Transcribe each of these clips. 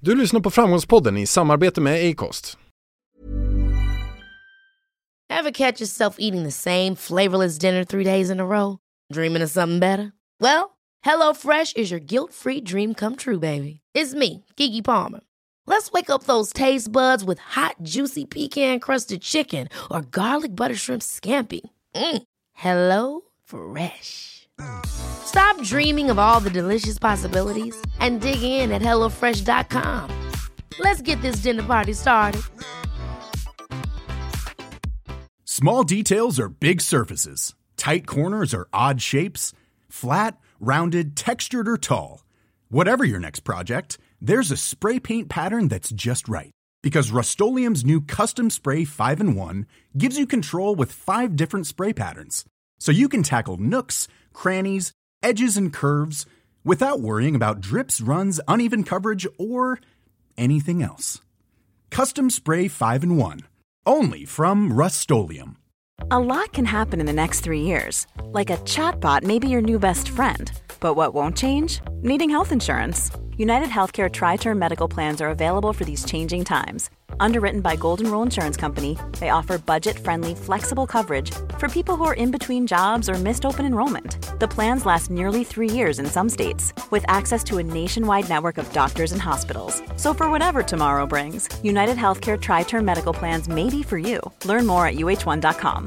Du lyssnar på Framgångspodden i samarbete med Acast. Ever catch yourself eating the same flavorless dinner 3 days in a row? Dreaming of something better? Well, HelloFresh is your guilt-free dream come true, baby. It's me, Keke Palmer. Let's wake up those taste buds with hot, juicy pecan-crusted chicken or garlic butter shrimp scampi. Hello Fresh. Stop dreaming of all the delicious possibilities and dig in at HelloFresh.com. Let's get this dinner party started. Small details are big surfaces. Tight corners are odd shapes. Flat, rounded, textured, or tall. Whatever your next project, there's a spray paint pattern that's just right. Because Rust-Oleum's new Custom Spray 5-in-1 gives you control with 5 different spray patterns. So you can tackle nooks, crannies, edges, and curves without worrying about drips, runs, uneven coverage, or anything else. Custom Spray 5-in-1. Only from Rust-Oleum. A lot can happen in the next 3 years. Like a chatbot may be your new best friend. But what won't change? Needing health insurance. United Healthcare Tri-Term Medical Plans are available for these changing times. Underwritten by Golden Rule Insurance Company, they offer budget-friendly, flexible coverage for people who are in between jobs or missed open enrollment. The plans last nearly 3 years in some states, with access to a nationwide network of doctors and hospitals. So for whatever tomorrow brings, United Healthcare Tri-Term Medical Plans may be for you. Learn more at uh1.com.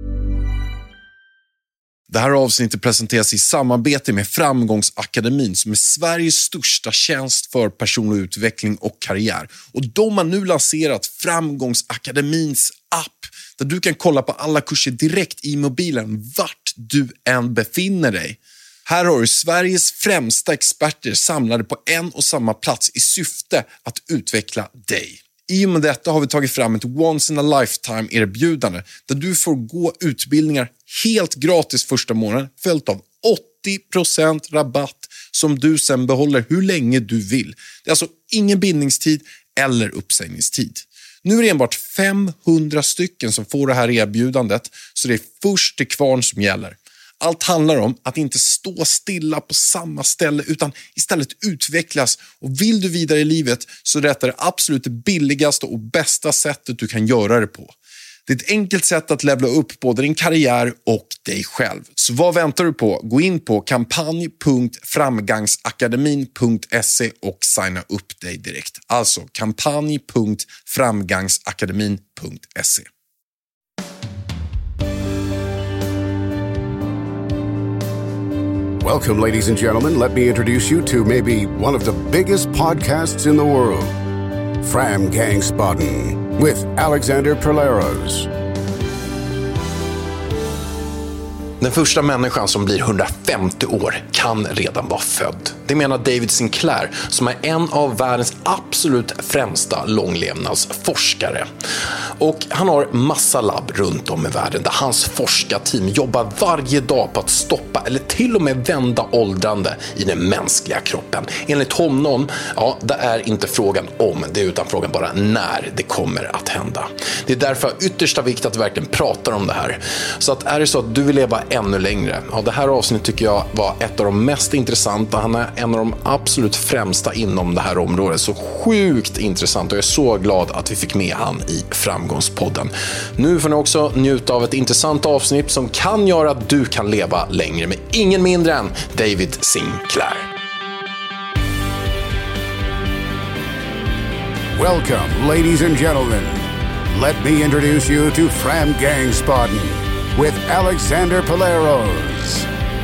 Det här avsnittet presenteras i samarbete med Framgångsakademin som är Sveriges största tjänst för personlig utveckling och karriär. Och de har nu lanserat Framgångsakademins app där du kan kolla på alla kurser direkt i mobilen vart du än befinner dig. Här har du Sveriges främsta experter samlade på en och samma plats i syfte att utveckla dig. I och med detta har vi tagit fram ett once in a lifetime erbjudande där du får gå utbildningar helt gratis första månaden följt av 80% rabatt som du sen behåller hur länge du vill. Det är alltså ingen bindningstid eller uppsägningstid. Nu är det enbart 500 stycken som får det här erbjudandet så det är först till kvarn som gäller. Allt handlar om att inte stå stilla på samma ställe utan istället utvecklas. Och vill du vidare i livet så är detta det absolut billigaste och bästa sättet du kan göra det på. Det är ett enkelt sätt att levla upp både din karriär och dig själv. Så vad väntar du på? Gå in på kampanj.framgangsakademin.se och signa upp dig direkt. Alltså kampanj.framgangsakademin.se. Welcome, ladies and gentlemen. Let me introduce you to maybe one of the biggest podcasts in the world, Framgångspodden, with Alexander Perleros. Den första människan som blir 150 år kan redan vara född. Det menar David Sinclair som är en av världens absolut främsta långlevnadsforskare. Och han har massa labb runt om i världen där hans forskarteam jobbar varje dag på att stoppa eller till och med vända åldrande i den mänskliga kroppen. Enligt honom, det är inte frågan om det utan frågan bara när det kommer att hända. Det är därför yttersta vikt att verkligen prata om det här. Så att är det så att du vill leva ännu längre, det här avsnittet tycker jag var ett av de mest intressanta. Han är en av de absolut främsta inom det här området. Så sjukt intressant och jag är så glad att vi fick med han i Framgångspodden. Nu får ni också njuta av ett intressant avsnitt som kan göra att du kan leva längre med ingen mindre än David Sinclair. Welcome, ladies and gentlemen. Let me introduce you to Framgångspodden with Alexander Perleros.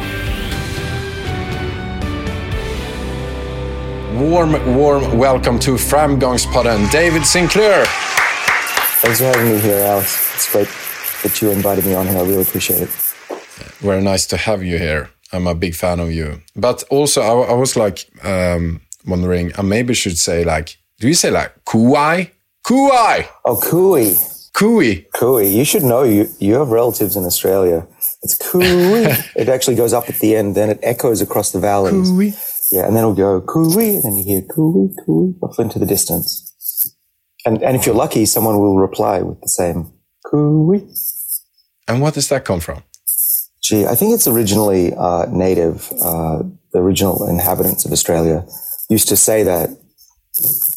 Warm welcome to Framgångspodden, David Sinclair. Thanks for having me here, Alex. It's great that you invited me on here. I really appreciate it. Very nice to have you here. I'm a big fan of you. But also, I was like wondering, I maybe should say like, do you say like Kui? Kui! Oh, Kui. Kui. Kui. You should know, you have relatives in Australia. It's Kui. It actually goes up at the end, then it echoes across the valleys. Kui. Yeah, and then it'll go Kui, and then you hear Kui, Kui, off into the distance. And if you're lucky, someone will reply with the same Kui. And what does that come from? Gee, I think it's originally native. The original inhabitants of Australia used to say that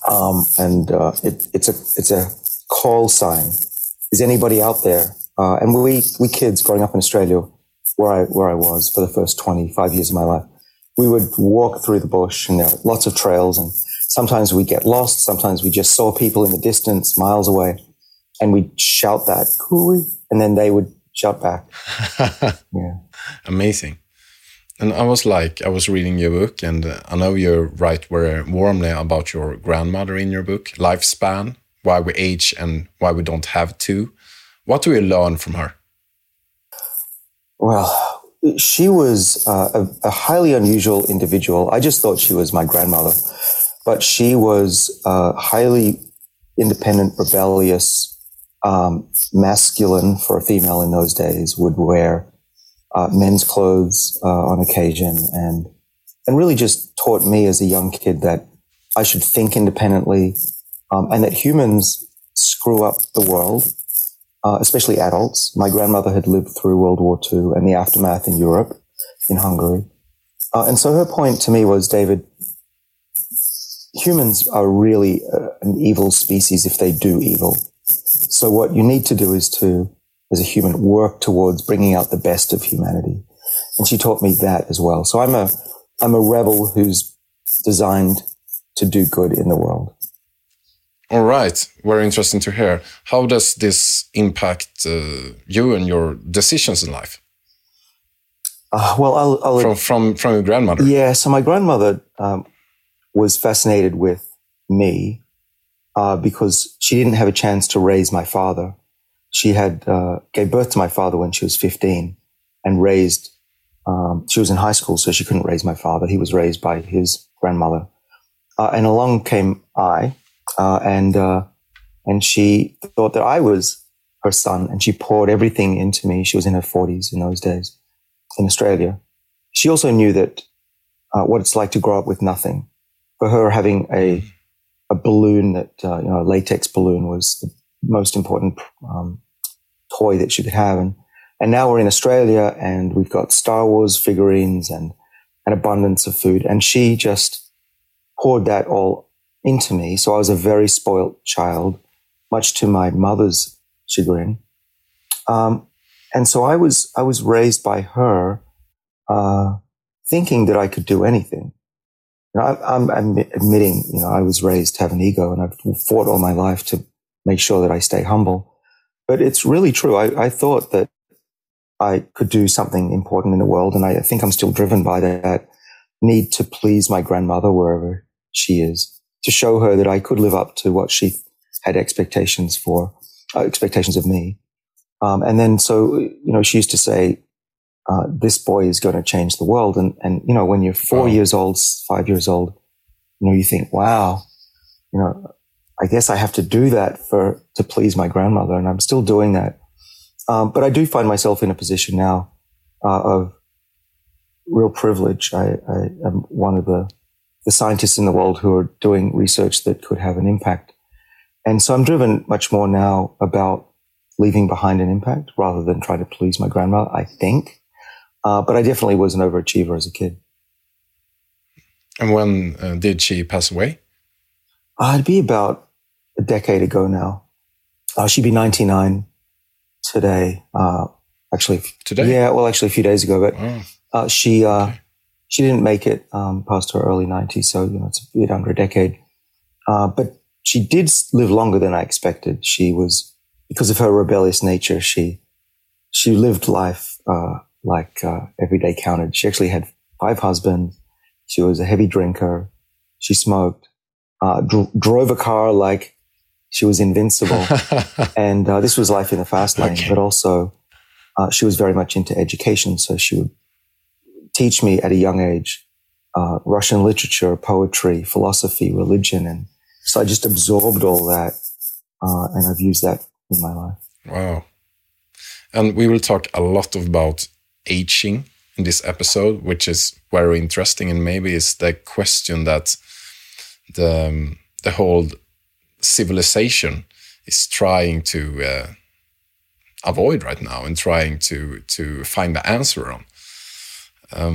It's a call sign. Is anybody out there? And we kids growing up in Australia, where I was for the first 25 years of my life, we would walk through the bush, and there are lots of trails, and sometimes we get lost. Sometimes we just saw people in the distance, miles away, and we'd shout that, "Cooey," and then they would shout back. Yeah. Amazing. And I was reading your book, and I know you write very warmly about your grandmother in your book, Lifespan, Why We Age and Why We Don't Have to. What do you learn from her? Well, she was a highly unusual individual. I just thought she was my grandmother, but she was highly independent, rebellious, masculine for a female in those days, would wear men's clothes on occasion, and really just taught me as a young kid that I should think independently, and that humans screw up the world, especially adults. My grandmother had lived through World War II and the aftermath in Europe, in Hungary. And so her point to me was, David, humans are really an evil species if they do evil. So what you need to do is to, as a human, work towards bringing out the best of humanity. And she taught me that as well. So I'm a rebel who's designed to do good in the world. All right. Very interesting to hear. How does this impact you and your decisions in life? Well, I'll from your grandmother. Yeah. So my grandmother was fascinated with me because she didn't have a chance to raise my father. She had gave birth to my father when she was 15 and raised. She was in high school, so she couldn't raise my father. He was raised by his grandmother. And along came I, and she thought that I was her son, and she poured everything into me. She was in her 40s in those days in Australia. She also knew that what it's like to grow up with nothing. For her, having a balloon that, a latex balloon was the most important toy that she could have. And now we're in Australia, and we've got Star Wars figurines and an abundance of food. And she just poured that all into me. So I was a very spoilt child, much to my mother's chagrin. And so I was raised by her, thinking that I could do anything. I'm admitting, I was raised to have an ego, and I've fought all my life to make sure that I stay humble. But it's really true. I thought that I could do something important in the world, and I think I'm still driven by that need to please my grandmother wherever she is, to show her that I could live up to what she had expectations of me. And then so, she used to say, this boy is going to change the world. And when you're 4 years old, 5 years old, you think, wow, I guess I have to do that to please my grandmother. And I'm still doing that. But I do find myself in a position now of real privilege. I am one of the scientists in the world who are doing research that could have an impact. And so I'm driven much more now about leaving behind an impact rather than try to please my grandmother, I think. But I definitely was an overachiever as a kid. And when did she pass away? It'd be about a decade ago now. She'd be 99 today. Actually, today? Yeah, well, actually a few days ago. But she didn't make it past her early 90s, so it's a bit under a decade. But she did live longer than I expected. She was, because of her rebellious nature, she lived life like every day counted. She actually had 5 husbands. She was a heavy drinker. She smoked, drove a car like she was invincible. And this was life in the fast lane. Okay. But also she was very much into education. So she would teach me at a young age Russian literature, poetry, philosophy, religion. And so I just absorbed all that, and I've used that in my life. Wow. And we will talk a lot about aging in this episode, which is very interesting, and maybe it's the question that the whole civilization is trying to avoid right now and trying to find the answer on.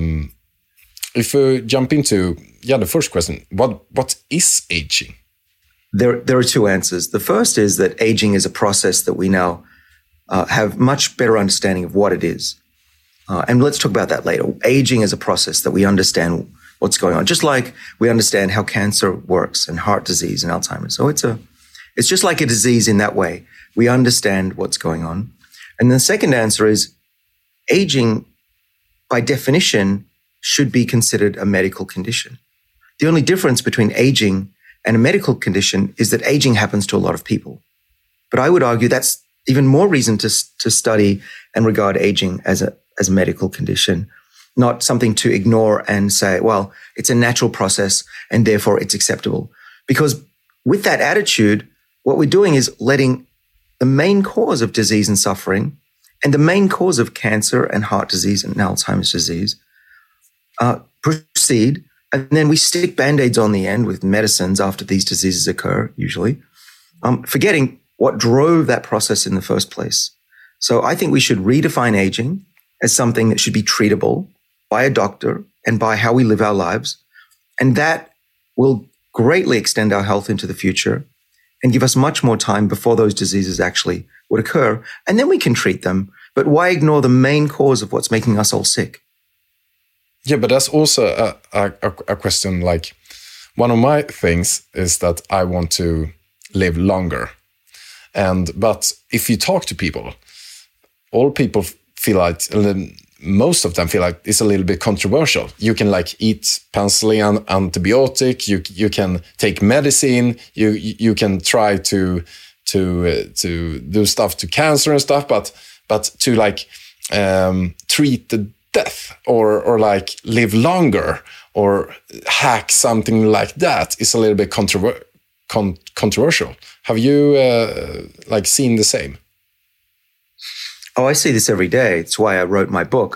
If we jump into the first question, what is aging? There are two answers. The first is that aging is a process that we now have much better understanding of what it is. And let's talk about that later. Aging is a process that we understand what's going on, just like we understand how cancer works and heart disease and Alzheimer's. So it's just like a disease in that way. We understand what's going on. And the second answer is aging, by definition, should be considered a medical condition. The only difference between aging and a medical condition is that aging happens to a lot of people. But I would argue that's even more reason to study and regard aging as a medical condition, not something to ignore and say, well, it's a natural process and therefore it's acceptable. Because with that attitude, what we're doing is letting the main cause of disease and suffering and the main cause of cancer and heart disease and Alzheimer's disease proceed. And then we stick Band-Aids on the end with medicines after these diseases occur, usually, forgetting what drove that process in the first place. So I think we should redefine aging as something that should be treatable by a doctor and by how we live our lives. And that will greatly extend our health into the future and give us much more time before those diseases actually would occur. And then we can treat them. But why ignore the main cause of what's making us all sick? Yeah, but that's also a question. Like, one of my things is that I want to live longer. But if you talk to people, all people feel like, most of them feel like it's a little bit controversial. You can like eat penicillin, antibiotic, you can take medicine, you can try to do stuff to cancer and stuff, but to like treat the death or like live longer or hack something like that is a little bit controversial. Have you like seen the same? Oh, I see this every day. It's why I wrote my book.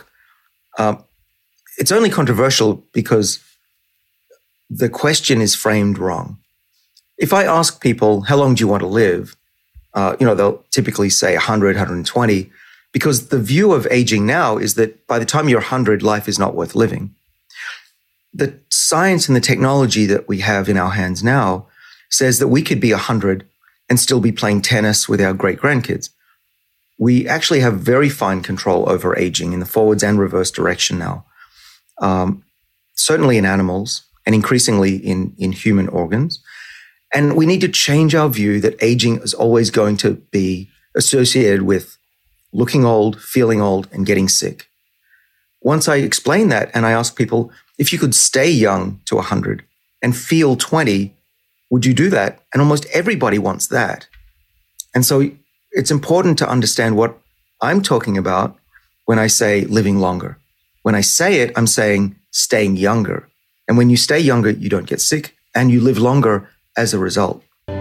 It's only controversial because the question is framed wrong. If I ask people, how long do you want to live? They'll typically say 100, 120, because the view of aging now is that by the time you're 100, life is not worth living. The science and the technology that we have in our hands now says that we could be 100 and still be playing tennis with our great-grandkids. We actually have very fine control over aging in the forwards and reverse direction now. Certainly in animals and increasingly in human organs. And we need to change our view that aging is always going to be associated with looking old, feeling old, and getting sick. Once I explain that and I ask people, if you could stay young to 100 and feel 20, would you do that? And almost everybody wants that. And so it's important to understand what I'm talking about when I say living longer. When I say it, I'm saying staying younger. And when you stay younger, you don't get sick and you live longer as a result.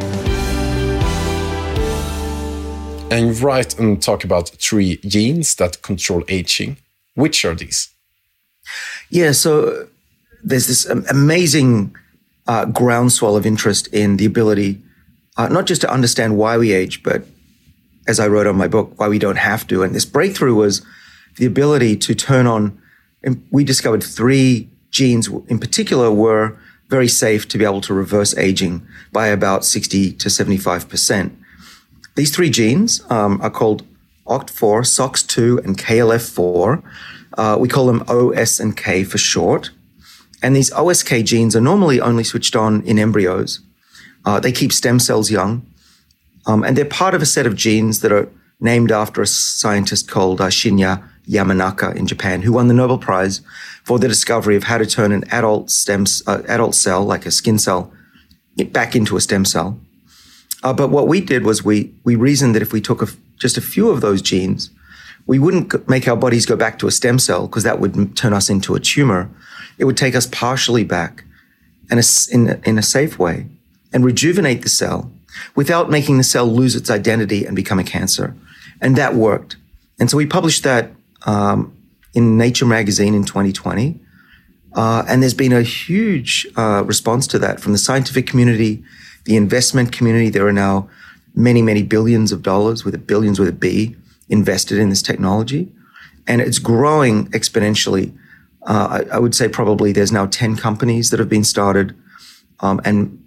And you write and talk about 3 genes that control aging. Which are these? Yeah, so there's this amazing groundswell of interest in the ability, not just to understand why we age, but as I wrote on my book, why we don't have to. And this breakthrough was the ability to turn on, and we discovered 3 genes in particular were very safe to be able to reverse aging by about 60 to 75%. These 3 genes are called OCT4, SOX2, and KLF4. We call them OS and K for short. And these OSK genes are normally only switched on in embryos. They keep stem cells young. And they're part of a set of genes that are named after a scientist called Shinya Yamanaka in Japan, who won the Nobel Prize for the discovery of how to turn an adult cell, like a skin cell, back into a stem cell. But what we did was we reasoned that if we took just a few of those genes, we wouldn't make our bodies go back to a stem cell because that would turn us into a tumor. It would take us partially back and in a safe way and rejuvenate the cell without making the cell lose its identity and become a cancer. And that worked. And so we published that in Nature magazine in 2020. And there's been a huge response to that from the scientific community, the investment community. There are now many, many billions of dollars, billions with a B, invested in this technology. And it's growing exponentially. I would say probably there's now 10 companies that have been started. And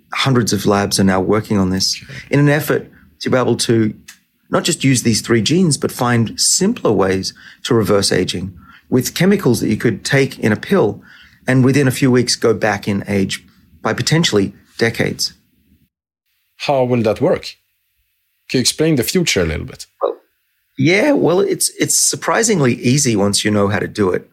hundreds of labs are now working on this in an effort to be able to not just use these 3 genes, but find simpler ways to reverse aging with chemicals that you could take in a pill and within a few weeks go back in age by potentially decades. How will that work? Can you explain the future a little bit? Well, it's surprisingly easy once you know how to do it.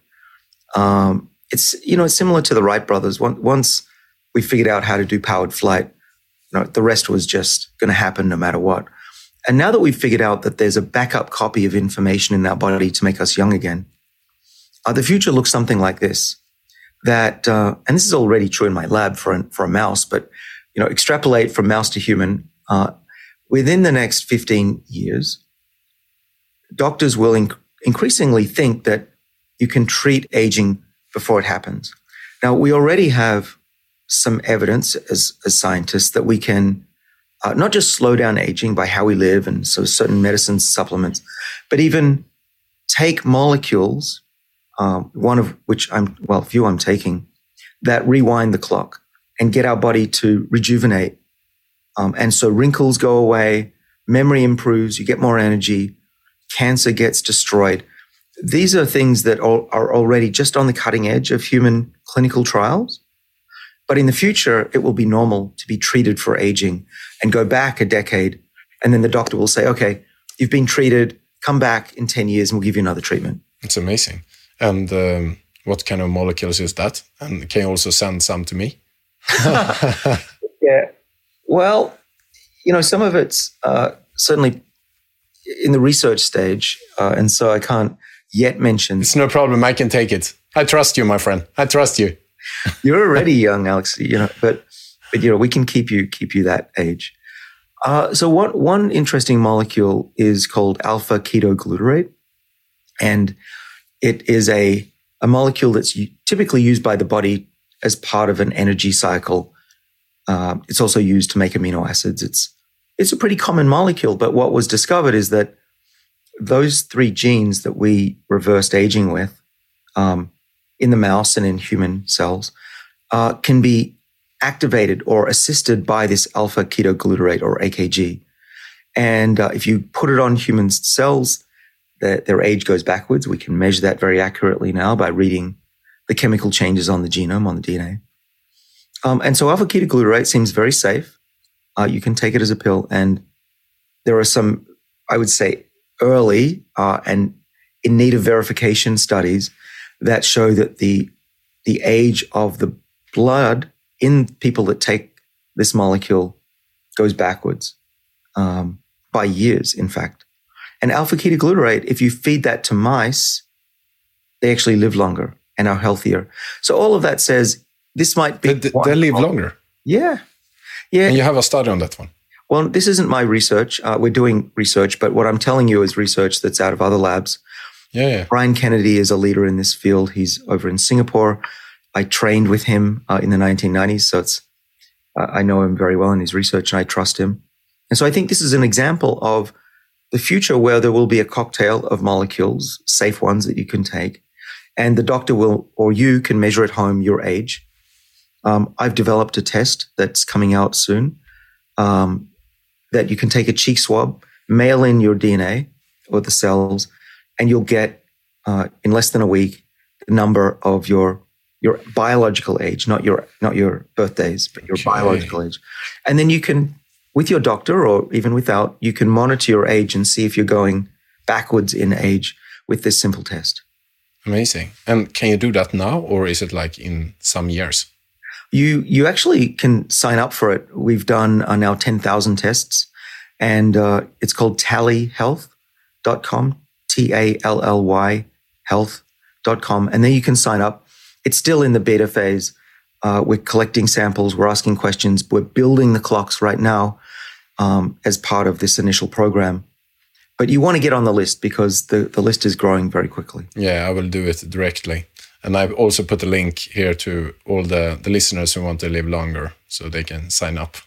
It's similar to the Wright brothers. Once we figured out how to do powered flight, the rest was just going to happen no matter what. And now that we've figured out that there's a backup copy of information in our body to make us young again, the future looks something like this. That and this is already true in my lab for a mouse, but extrapolate from mouse to human. Within the next 15 years, doctors will increasingly think that you can treat aging before it happens. Now, we already have some evidence as scientists that we can not just slow down aging by how we live and so certain medicines, supplements, but even take molecules, one of which I'm taking, that rewind the clock and get our body to rejuvenate. And so wrinkles go away, memory improves, you get more energy, cancer gets destroyed. These are things that are already just on the cutting edge of human clinical trials. But in the future, it will be normal to be treated for aging and go back a decade. And then the doctor will say, okay, you've been treated, come back in 10 years and we'll give you another treatment. It's amazing. And what kind of molecules is that? And can you also send some to me? Yeah. Well, some of it's certainly in the research stage. And so I can't yet mention. It's no problem. I can take it. I trust you, my friend. I trust you. You're already young, Alex, but we can keep you that age. So one interesting molecule is called alpha ketoglutarate. And it is a molecule that's typically used by the body as part of an energy cycle. It's also used to make amino acids. It's a pretty common molecule, but what was discovered is that those 3 genes that we reversed aging with in the mouse and in human cells can be activated or assisted by this alpha ketoglutarate or AKG. And if you put it on human cells, their age goes backwards. We can measure that very accurately now by reading the chemical changes on the genome, on the DNA. And so alpha ketoglutarate seems very safe. You can take it as a pill. And there are some, I would say, early and in need of verification studies that show that the age of the blood in people that take this molecule goes backwards by years, in fact. And alpha ketoglutarate, if you feed that to mice, they actually live longer and are healthier. So all of that says this might be... They live longer? Yeah. Yeah. And you have a study on that one? Well, this isn't my research. We're doing research, but what I'm telling you is research that's out of other labs. Yeah. Brian Kennedy is a leader in this field. He's over in Singapore. I trained with him in the 1990s, so I know him very well in his research, and I trust him. And so I think this is an example of the future where there will be a cocktail of molecules, safe ones that you can take, and the doctor will, or you can measure at home your age. I've developed a test that's coming out soon that you can take a cheek swab, mail in your DNA or the cells, and you'll get, in less than a week, the number of your biological age, not your birthdays, but your biological age. And then you can, with your doctor or even without, you can monitor your age and see if you're going backwards in age with this simple test. Amazing. And can you do that now, or is it like in some years? You actually can sign up for it. We've done now 10,000 tests, and it's called tallyhealth.com, TALLY health.com. And then you can sign up. It's still in the beta phase. We're collecting samples. We're asking questions. We're building the clocks right now as part of this initial program. But you want to get on the list because the list is growing very quickly. Yeah, I will do it directly. And I've also put a link here to all the listeners who want to live longer so they can sign up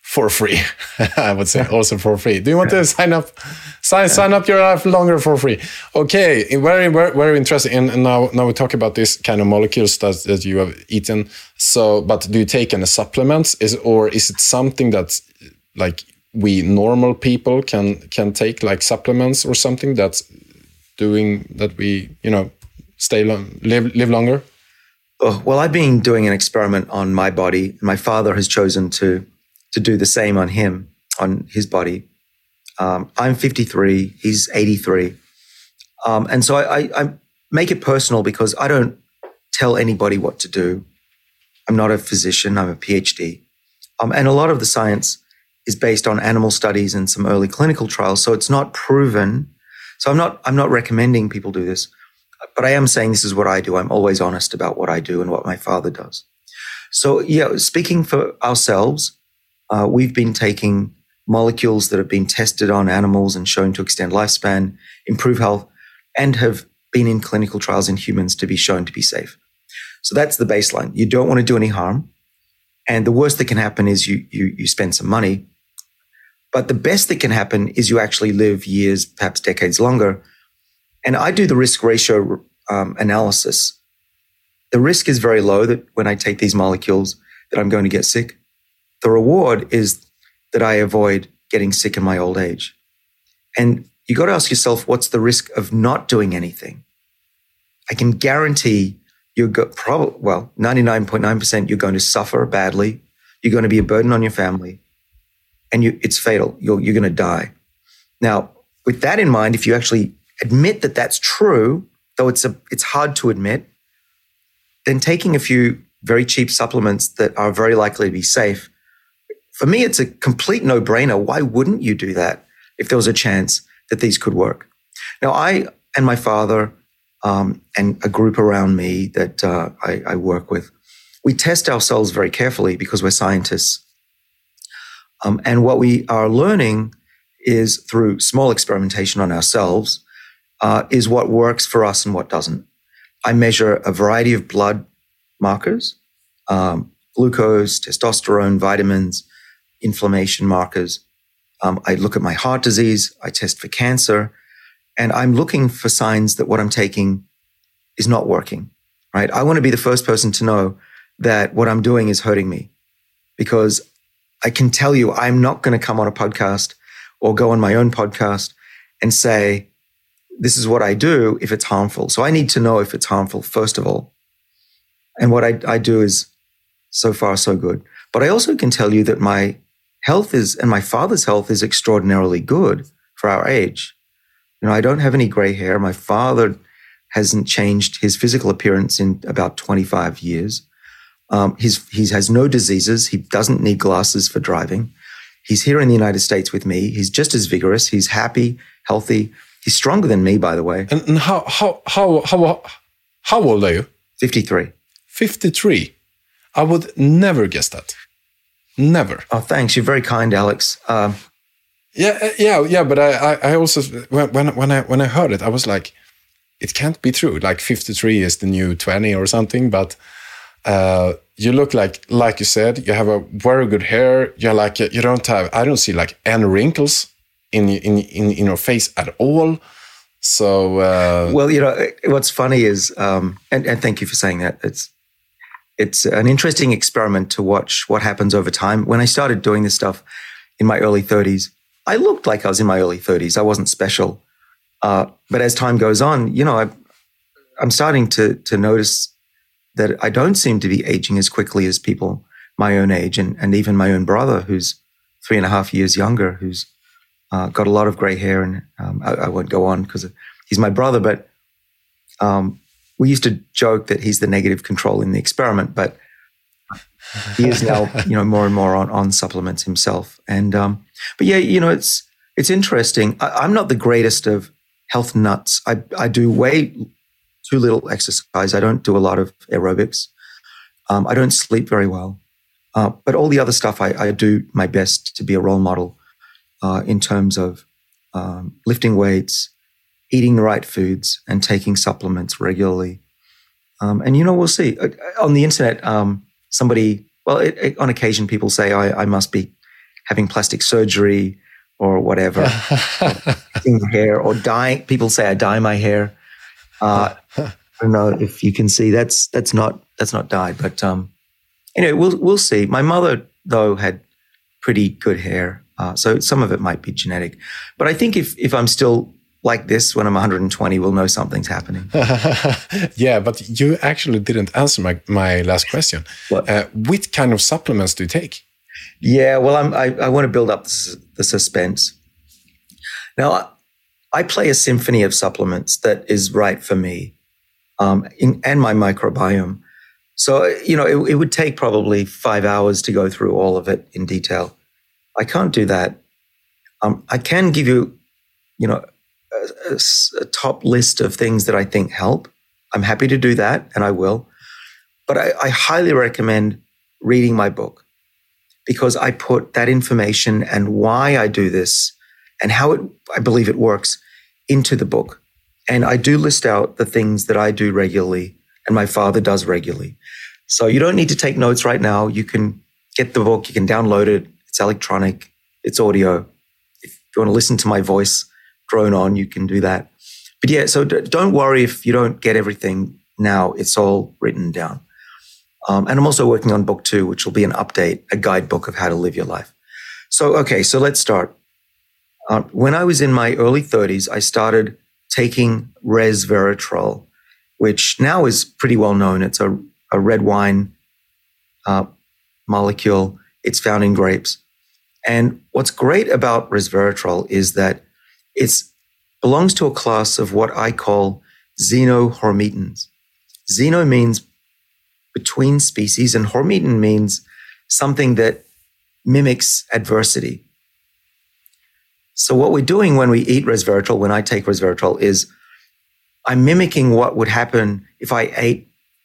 for free. I would say also for free. Do you want to sign up your life longer for free? Okay, very, very, very interesting. And now we talk about this kind of molecules that you have eaten. So, but do you take any supplements? Or is it something that like we normal people can take, like supplements or something that's doing that we live longer? Oh, well, I've been doing an experiment on my body. My father has chosen to do the same on his body. I'm 53, he's 83. And so I make it personal because I don't tell anybody what to do. I'm not a physician, I'm a PhD. And a lot of the science is based on animal studies and some early clinical trials, so it's not proven. So I'm not recommending people do this, but I am saying this is what I do. I'm always honest about what I do and what my father does. So yeah, speaking for ourselves, we've been taking molecules that have been tested on animals and shown to extend lifespan, improve health, and have been in clinical trials in humans to be shown to be safe. So that's the baseline. You don't want to do any harm. And the worst that can happen is you spend some money. But the best that can happen is you actually live years, perhaps decades longer. And I do the risk ratio analysis. The risk is very low that when I take these molecules that I'm going to get sick. The reward is that I avoid getting sick in my old age. And you got to ask yourself, what's the risk of not doing anything? I can guarantee 99.9% you're going to suffer badly. You're going to be a burden on your family. And it's fatal. You're going to die. Now, with that in mind, if you actually admit that that's true, though it's hard to admit, then taking a few very cheap supplements that are very likely to be safe, for me, it's a complete no-brainer. Why wouldn't you do that if there was a chance that these could work? Now, I and my father and a group around me that I work with, we test ourselves very carefully because we're scientists. And what we are learning is through small experimentation on ourselves is what works for us and what doesn't. I measure a variety of blood markers, glucose, testosterone, vitamins, inflammation markers. I look at my heart disease. I test for cancer. And I'm looking for signs that what I'm taking is not working, right? I want to be the first person to know that what I'm doing is hurting me, because I can tell you I'm not going to come on a podcast or go on my own podcast and say, this is what I do if it's harmful. So I need to know if it's harmful, first of all. And what I do is so far so good. But I also can tell you that my health and my father's health is extraordinarily good for our age. I don't have any gray hair. My father hasn't changed his physical appearance in about 25 years. He has no diseases. He doesn't need glasses for driving. He's here in the United States with me. He's just as vigorous. He's happy, healthy. He's stronger than me, by the way. And how old are you? 53. 53. I would never guess that. Never. Oh, thanks. You're very kind, Alex. Yeah. But I also when I heard it, I was like, it can't be true. Like 53 is the new 20 or something. But you look like you said, you have a very good hair. You're like you don't have. I don't see like any wrinkles in your face at all. So well, what's funny is, and thank you for saying that. It's an interesting experiment to watch what happens over time. When I started doing this stuff in my early 30s, I looked like I was in my early 30s. I wasn't special. But as time goes on, I'm starting to notice that I don't seem to be aging as quickly as people my own age, and even my own brother, who's 3.5 years younger, who's got a lot of gray hair. And I won't go on because he's my brother, but we used to joke that he's the negative control in the experiment, but he is now, more and more on supplements himself. And, but yeah, it's interesting. I'm not the greatest of health nuts. I do way too little exercise. I don't do a lot of aerobics. I don't sleep very well. But all the other stuff, I do my best to be a role model in terms of lifting weights, eating the right foods, and taking supplements regularly. And, we'll see. On the internet, somebody, on occasion people say I must be having plastic surgery or whatever, or hair or dyeing. People say I dye my hair. I don't know if you can see that's not dyed, but anyway, we'll see. My mother though had pretty good hair, so some of it might be genetic. But I think if I'm still like this when I'm 120, we'll know something's happening. Yeah, but you actually didn't answer my last question. What kind of supplements do you take? Yeah, well, I want to build up the suspense. Now, I play a symphony of supplements that is right for me and my microbiome. So, it would take probably 5 hours to go through all of it in detail. I can't do that. I can give you, a top list of things that I think help. I'm happy to do that, and I will. But I highly recommend reading my book, because I put that information and why I do this and how I believe it works into the book. And I do list out the things that I do regularly and my father does regularly. So you don't need to take notes right now. You can get the book, you can download it. It's electronic, it's audio. If you want to listen to my voice drone on, you can do that. But yeah, so don't worry if you don't get everything now. It's all written down. And I'm also working on book 2, which will be an update, a guidebook of how to live your life. So let's start. When I was in my early 30s, I started taking resveratrol, which now is pretty well known. It's a red wine molecule. It's found in grapes. And what's great about resveratrol is that it belongs to a class of what I call xenohormetins. Xeno means between species, and hormetin means something that mimics adversity. So what we're doing when we eat resveratrol, when I take resveratrol, is I'm mimicking what would happen if I ate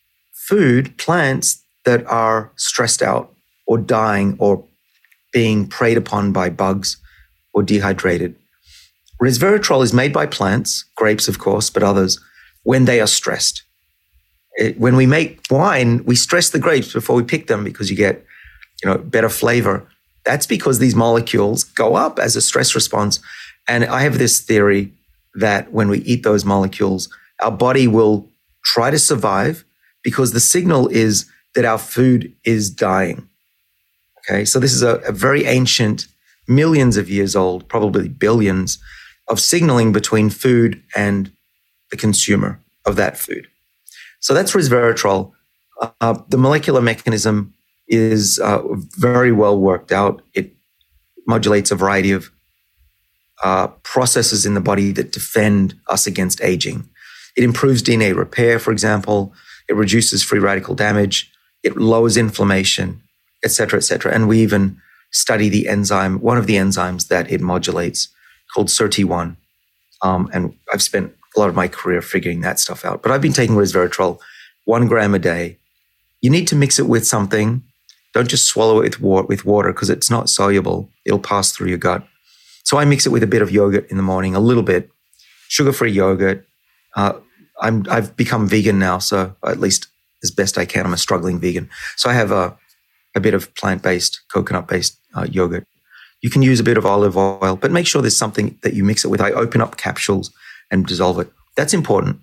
plants that are stressed out or dying or being preyed upon by bugs or dehydrated. Resveratrol is made by plants, grapes of course, but others, when they are stressed. When we make wine, we stress the grapes before we pick them because you get, better flavor. That's because these molecules go up as a stress response. And I have this theory that when we eat those molecules, our body will try to survive because the signal is that our food is dying. Okay, so this is a very ancient, millions of years old, probably billions, of signaling between food and the consumer of that food. So that's resveratrol. The molecular mechanism is very well worked out. It modulates a variety of processes in the body that defend us against aging. It improves DNA repair, for example. It reduces free radical damage. It lowers inflammation, et cetera, et cetera. And we even study the enzyme, one of the enzymes that it modulates, called SIRT1. And I've spent a lot of my career figuring that stuff out. But I've been taking resveratrol 1 gram a day. You need to mix it with something. Don't just swallow it with water because it's not soluble. It'll pass through your gut. So I mix it with a bit of yogurt in the morning, a little bit, sugar-free yogurt. I've become vegan now, so at least as best I can. I'm a struggling vegan. So I have a bit of plant-based, coconut-based yogurt. You can use a bit of olive oil, but make sure there's something that you mix it with. I open up capsules and dissolve it. That's important.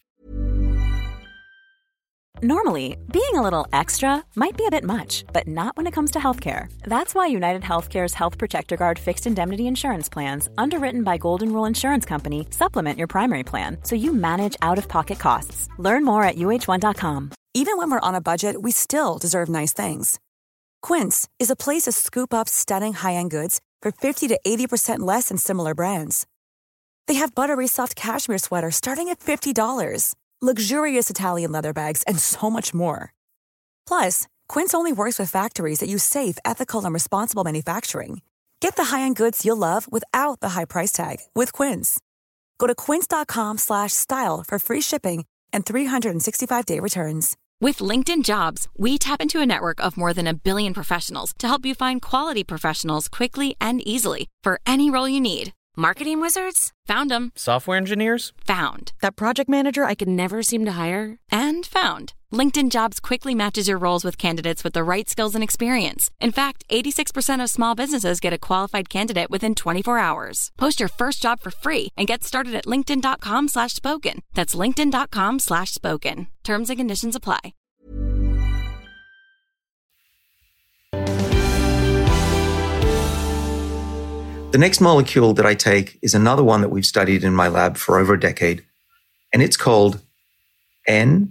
Normally, being a little extra might be a bit much, but not when it comes to healthcare. That's why United Healthcare's Health Protector Guard fixed indemnity insurance plans, underwritten by Golden Rule Insurance Company, supplement your primary plan so you manage out-of-pocket costs. Learn more at uh1.com. Even when we're on a budget, we still deserve nice things. Quince is a place to scoop up stunning high-end goods for 50 to 80% less than similar brands. They have buttery soft cashmere sweaters starting at $50, luxurious Italian leather bags, and so much more. Plus, Quince only works with factories that use safe, ethical, and responsible manufacturing. Get the high-end goods you'll love without the high price tag with Quince. Go to quince.com/style for free shipping and 365-day returns. With LinkedIn Jobs, we tap into a network of more than 1 billion professionals to help you find quality professionals quickly and easily for any role you need. Marketing wizards? Found them. Software engineers? Found. That project manager I could never seem to hire? And found. LinkedIn Jobs quickly matches your roles with candidates with the right skills and experience. In fact, 86% of small businesses get a qualified candidate within 24 hours. Post your first job for free and get started at linkedin.com/spoken. That's linkedin.com/spoken. Terms and conditions apply. The next molecule that I take is another one that we've studied in my lab for over a decade, and it's called NMN.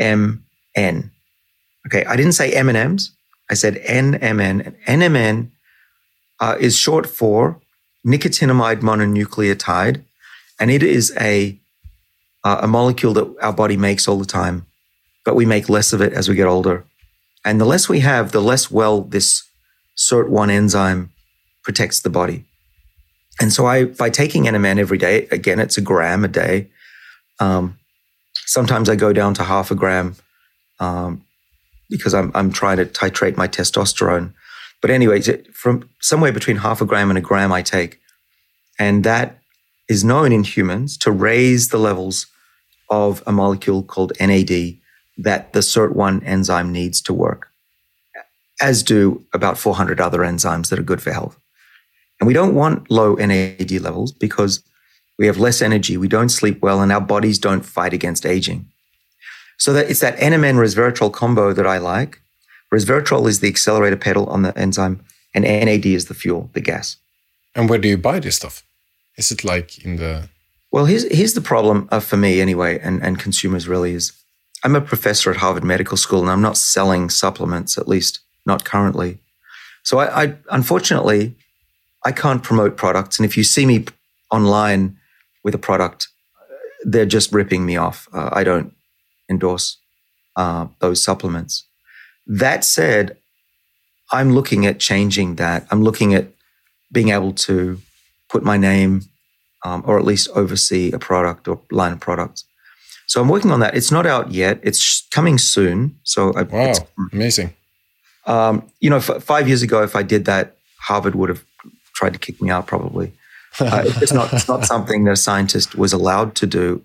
Okay, I didn't say M&Ms. I said NMN. NMN is short for nicotinamide mononucleotide, and it is a molecule that our body makes all the time, but we make less of it as we get older. And the less we have, the less well this SIRT1 enzyme protects the body. And so by taking NMN every day, again, it's a gram a day. Sometimes I go down to half a gram because I'm trying to titrate my testosterone. But anyway, from somewhere between half a gram and a gram I take. And that is known in humans to raise the levels of a molecule called NAD that the SIRT1 enzyme needs to work, as do about 400 other enzymes that are good for health. And we don't want low NAD levels because we have less energy, we don't sleep well, and our bodies don't fight against aging. So that it's that NMN resveratrol combo that I like. Resveratrol is the accelerator pedal on the enzyme, and NAD is the fuel, the gas. And where do you buy this stuff? Is it like in the... Well, here's the problem for me anyway, and consumers really is, I'm a professor at Harvard Medical School, and I'm not selling supplements, at least not currently. So I unfortunately, I can't promote products. And if you see me online with a product, they're just ripping me off. I don't endorse those supplements. That said, I'm looking at changing that. I'm looking at being able to put my name or at least oversee a product or line of products. So I'm working on that. It's not out yet. It's coming soon. So wow, amazing. 5 years ago, if I did that, Harvard would have tried to kick me out probably. It's not something that a scientist was allowed to do.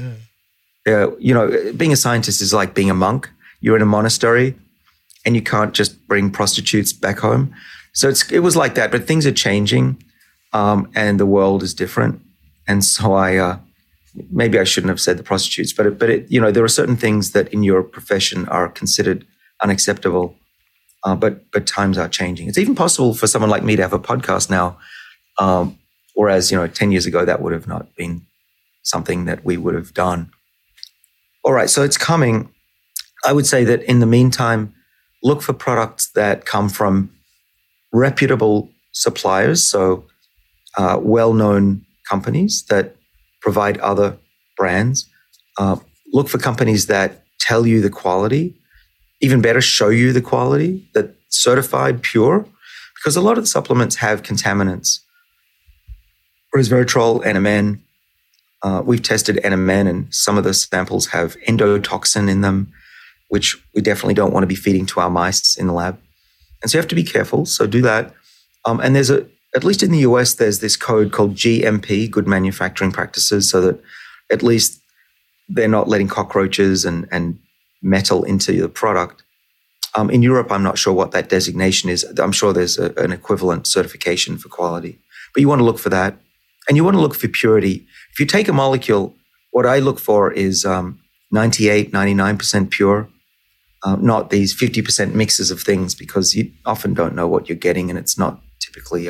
Yeah. Being a scientist is like being a monk. You're in a monastery and you can't just bring prostitutes back home. So it was like that, but things are changing and the world is different. And so maybe I shouldn't have said the prostitutes, but there are certain things that in your profession are considered unacceptable. But times are changing. It's even possible for someone like me to have a podcast now, whereas 10 years ago that would have not been something that we would have done. All right, so it's coming. I would say that in the meantime, look for products that come from reputable suppliers, so well-known companies that provide other brands. Look for companies that tell you the quality. Even better, show you the quality, that certified pure, because a lot of the supplements have contaminants. Resveratrol, NMN, we've tested NMN and some of the samples have endotoxin in them, which we definitely don't want to be feeding to our mice in the lab. And so you have to be careful, so do that. And there's at least in the US, there's this code called GMP, Good Manufacturing Practices, so that at least they're not letting cockroaches and metal into the product. In Europe, I'm not sure what that designation is. I'm sure there's an equivalent certification for quality. But you want to look for that. And you want to look for purity. If you take a molecule, what I look for is 98, 99% pure, not these 50% mixes of things, because you often don't know what you're getting and it's not typically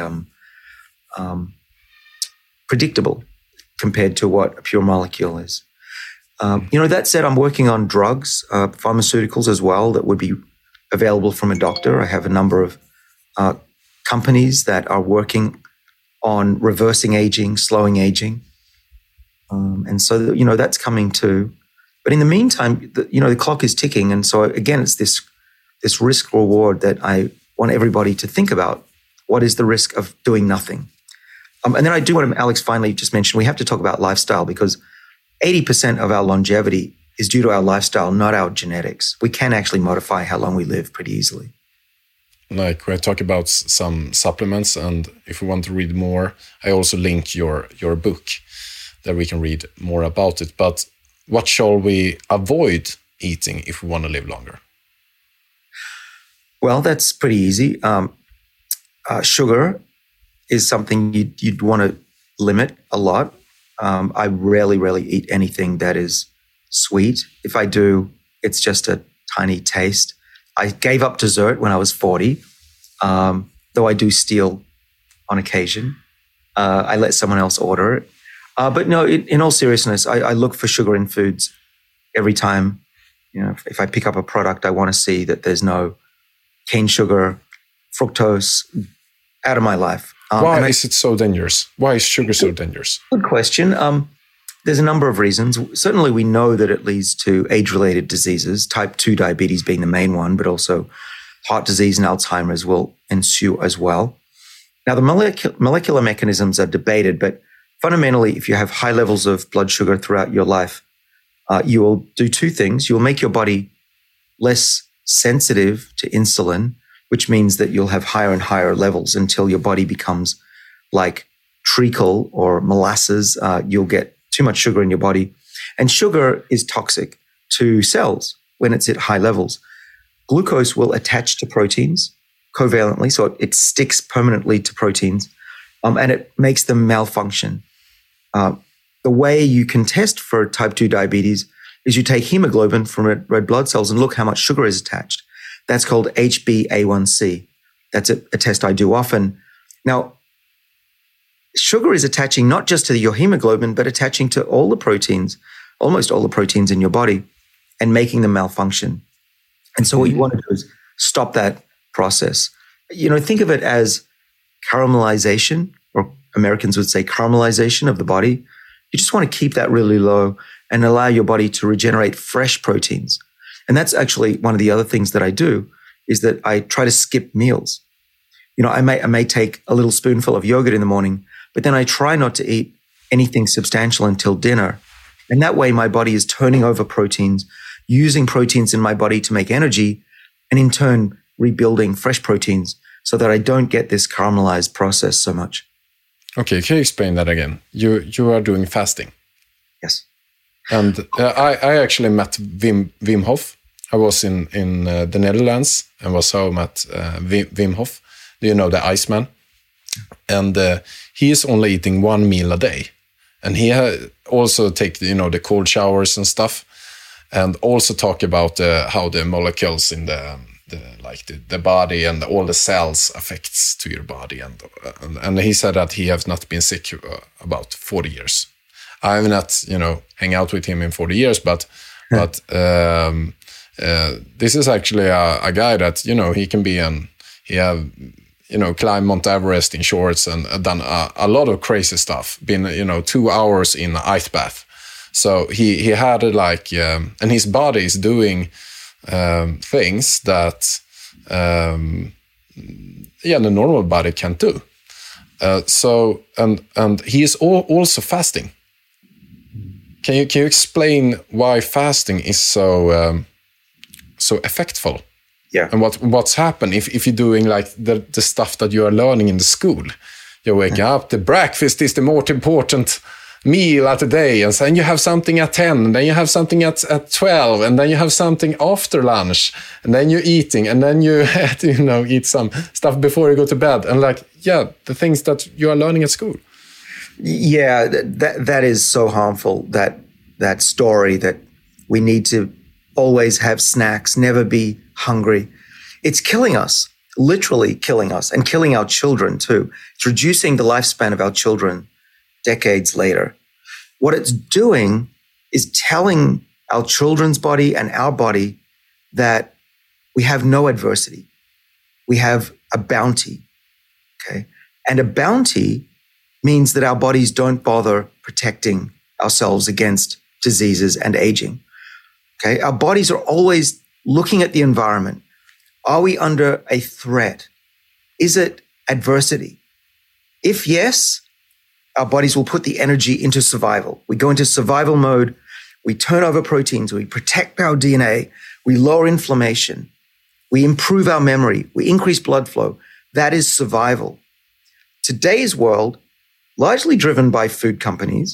predictable compared to what a pure molecule is. That said, I'm working on drugs, pharmaceuticals as well, that would be available from a doctor. I have a number of companies that are working on reversing aging, slowing aging. And so, that's coming too. But in the meantime, the clock is ticking. And so again, it's this risk reward that I want everybody to think about. What is the risk of doing nothing? And then I do want to, Alex finally just mentioned, we have to talk about lifestyle, because 80% of our longevity is due to our lifestyle, not our genetics. We can actually modify how long we live pretty easily. like we talk about some supplements, and if we want to read more, I also link your book that we can read more about it. But what shall we avoid eating if we want to live longer? Well, that's pretty easy. Sugar is something you'd want to limit a lot. I rarely eat anything that is sweet. If I do, it's just a tiny taste. I gave up dessert when I was 40, though I do steal on occasion. I let someone else order it. But no, in all seriousness, I look for sugar in foods every time. You know, if I pick up a product, I want to see that there's no cane sugar, fructose, out of my life. Why is it so dangerous? Why is sugar so dangerous? Good question. There's a number of reasons. Certainly, we know that it leads to age-related diseases, type 2 diabetes being the main one, but also heart disease and Alzheimer's will ensue as well. Now, the molecular mechanisms are debated, but fundamentally, if you have high levels of blood sugar throughout your life, you will do two things. You'll make your body less sensitive to insulin, which means that you'll have higher and higher levels until your body becomes like treacle or molasses. You'll get too much sugar in your body. And sugar is toxic to cells when it's at high levels. Glucose will attach to proteins covalently, so it sticks permanently to proteins, and it makes them malfunction. The way you can test for type 2 diabetes is you take hemoglobin from red blood cells and look how much sugar is attached. That's called HbA1c. That's a test I do often. Now, sugar is attaching not just to your hemoglobin, but attaching to all the proteins, almost all the proteins in your body, and making them malfunction. And so what you want to do is stop that process. You know, think of it as caramelization, or Americans would say caramelization of the body. You just want to keep that really low and allow your body to regenerate fresh proteins. And that's actually one of the other things that I do, is that I try to skip meals. You know, I may take a little spoonful of yogurt in the morning, but then I try not to eat anything substantial until dinner. And that way my body is turning over proteins, using proteins in my body to make energy, and in turn rebuilding fresh proteins so that I don't get this caramelized process so much. Okay, can you explain that again? You are doing fasting. Yes. And I actually met Wim Hof. I was in the Netherlands and was home at Wim Hof. Do you know the Iceman? And he is only eating one meal a day. And he also take the cold showers and stuff, and also talk about how the molecules in the body and all the cells affects to your body. And he said that he has not been sick about 40 years. I have not, hang out with him in 40 years, but this is actually a guy that, he can be he have, climbed Mount Everest in shorts and done a lot of crazy stuff, been, 2 hours in an ice bath. So he had it like, and his body is doing things that, the normal body can't do. So, and he is also fasting. Can you explain why fasting is so effectful? Yeah. And what's happened if you're doing like the stuff that you are learning in the school? You're waking up, the breakfast is the most important meal at the day, and then you have something at 10, and then you have something at 12, and then you have something after lunch, and then you're eating, and then you eat some stuff before you go to bed, and the things that you are learning at school. Yeah, that is so harmful, that story that we need to always have snacks, never be hungry. It's killing us, literally killing us, and killing our children too. It's reducing the lifespan of our children decades later. What it's doing is telling our children's body and our body that we have no adversity. We have a bounty, okay? And a bounty means that our bodies don't bother protecting ourselves against diseases and aging, okay? Our bodies are always looking at the environment. Are we under a threat? Is it adversity? If yes, our bodies will put the energy into survival. We go into survival mode. We turn over proteins. We protect our DNA. We lower inflammation. We improve our memory. We increase blood flow. That is survival. Today's world, largely driven by food companies,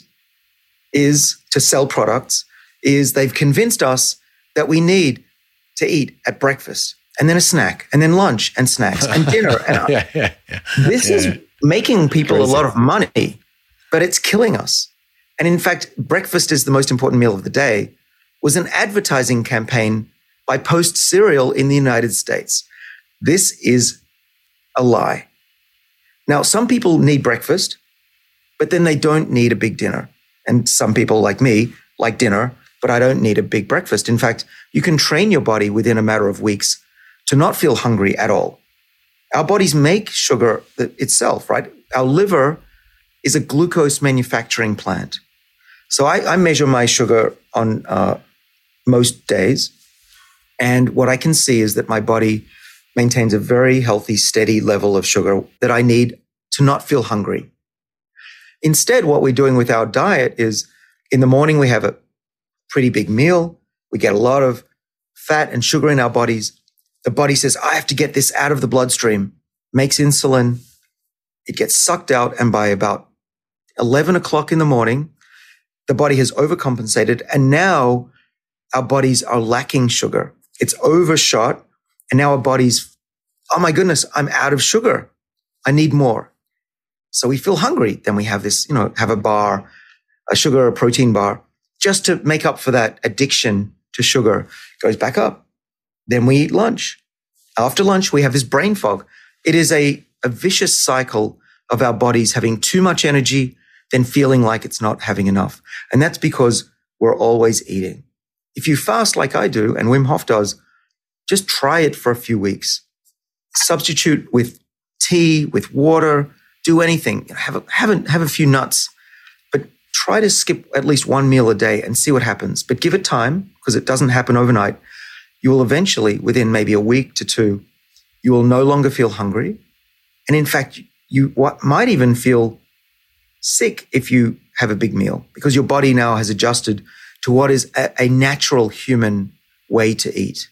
is to sell products, is they've convinced us that we need to eat at breakfast and then a snack and then lunch and snacks and dinner. And This is making people a lot of money, but it's killing us. And in fact, breakfast is the most important meal of the day was an advertising campaign by Post Cereal in the United States. This is a lie. Now, some people need breakfast, but then they don't need a big dinner. And some people like me like dinner, but I don't need a big breakfast. In fact, you can train your body within a matter of weeks to not feel hungry at all. Our bodies make sugar itself, right? Our liver is a glucose manufacturing plant. So I measure my sugar on most days. And what I can see is that my body maintains a very healthy, steady level of sugar that I need to not feel hungry. Instead, what we're doing with our diet is in the morning, we have a pretty big meal. We get a lot of fat and sugar in our bodies. The body says, I have to get this out of the bloodstream, makes insulin. It gets sucked out. And by about 11 o'clock in the morning, the body has overcompensated. And now our bodies are lacking sugar. It's overshot. And now our bodies, oh my goodness, I'm out of sugar. I need more. So we feel hungry. Then we have this, have a bar, a sugar or protein bar, just to make up for that addiction to sugar. It goes back up. Then we eat lunch. After lunch, we have this brain fog. It is a vicious cycle of our bodies having too much energy, then feeling like it's not having enough. And that's because we're always eating. If you fast like I do, and Wim Hof does, just try it for a few weeks. Substitute with tea, with water, do anything. Have a few nuts, but try to skip at least one meal a day and see what happens. But give it time, because it doesn't happen overnight. You will eventually, within maybe a week to two, you will no longer feel hungry. And in fact, you might even feel sick if you have a big meal, because your body now has adjusted to what is a natural human way to eat.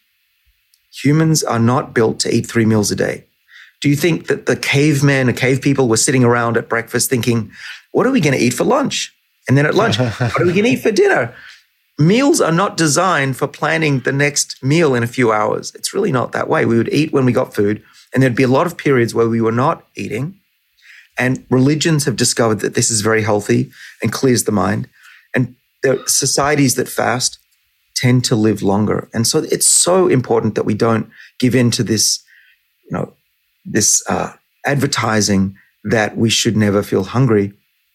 Humans are not built to eat 3 meals a day. Do you think that the cavemen or cave people were sitting around at breakfast thinking, what are we going to eat for lunch? And then at lunch, what are we going to eat for dinner? Meals are not designed for planning the next meal in a few hours. It's really not that way. We would eat when we got food, and there'd be a lot of periods where we were not eating. And religions have discovered that this is very healthy and clears the mind. And the societies that fast tend to live longer. And so it's so important that we don't give in to this, this advertising that we should never feel hungry.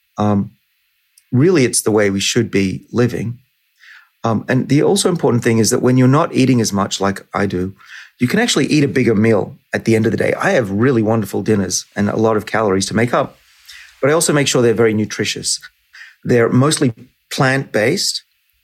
Really, it's the way we should be living. And the also important thing is that when you're not eating as much like I do, you can actually eat a bigger meal at the end of the day. I have really wonderful dinners and a lot of calories to make up, but I also make sure they're very nutritious. They're mostly plant-based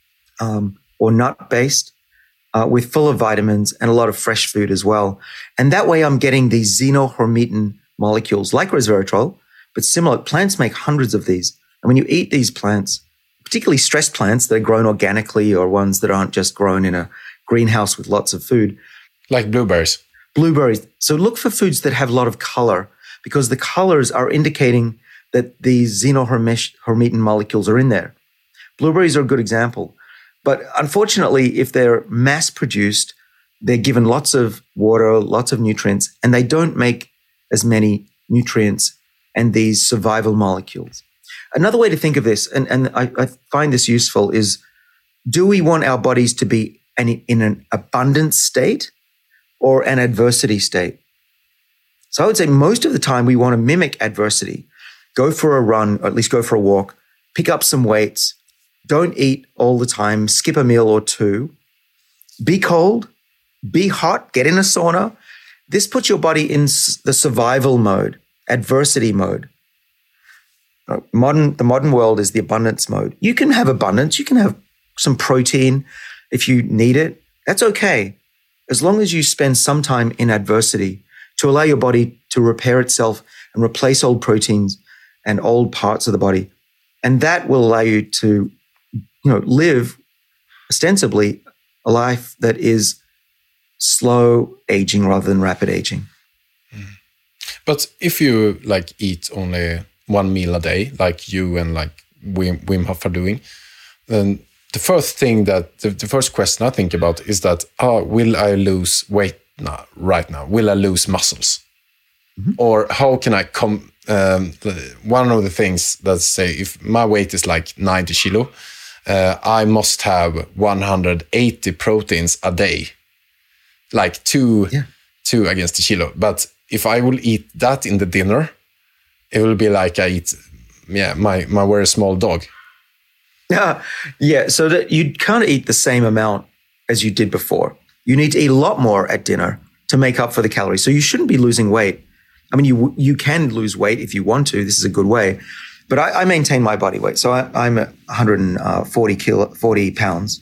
or nut-based with full of vitamins and a lot of fresh food as well. And that way I'm getting these xenohermetin molecules like resveratrol, but similar. Plants make hundreds of these. And when you eat these plants, particularly stressed plants that are grown organically or ones that aren't just grown in a greenhouse with lots of food. Like blueberries. Blueberries. So look for foods that have a lot of color, because the colors are indicating that these xenohermetin molecules are in there. Blueberries are a good example. But unfortunately, if they're mass produced, they're given lots of water, lots of nutrients, and they don't make as many nutrients and these survival molecules. Another way to think of this, and I find this useful, is do we want our bodies to be in an abundance state or an adversity state? So I would say most of the time we want to mimic adversity. Go for a run, or at least go for a walk, pick up some weights, don't eat all the time, skip a meal or two, be cold, be hot, get in a sauna. This puts your body in the survival mode, adversity mode. The modern world is the abundance mode. You can have abundance. You can have some protein if you need it. That's okay, as long as you spend some time in adversity to allow your body to repair itself and replace old proteins and old parts of the body. And that will allow you to, live ostensibly a life that is slow aging rather than rapid aging. But if you like eat only one meal a day, like you and like Wim Hof are doing, then the first thing that the first question I think about is that, will I lose weight right now? Will I lose muscles? Mm-hmm. Or how can I come? One of the things that say if my weight is like 90 kilo, I must have 180 proteins a day, like two against the kilo. But if I will eat that in the dinner, it will be like I eat, my very small dog. Yeah, so that you can't eat the same amount as you did before. You need to eat a lot more at dinner to make up for the calories. So you shouldn't be losing weight. I mean, you can lose weight if you want to. This is a good way. But I maintain my body weight. So I'm 140 pounds.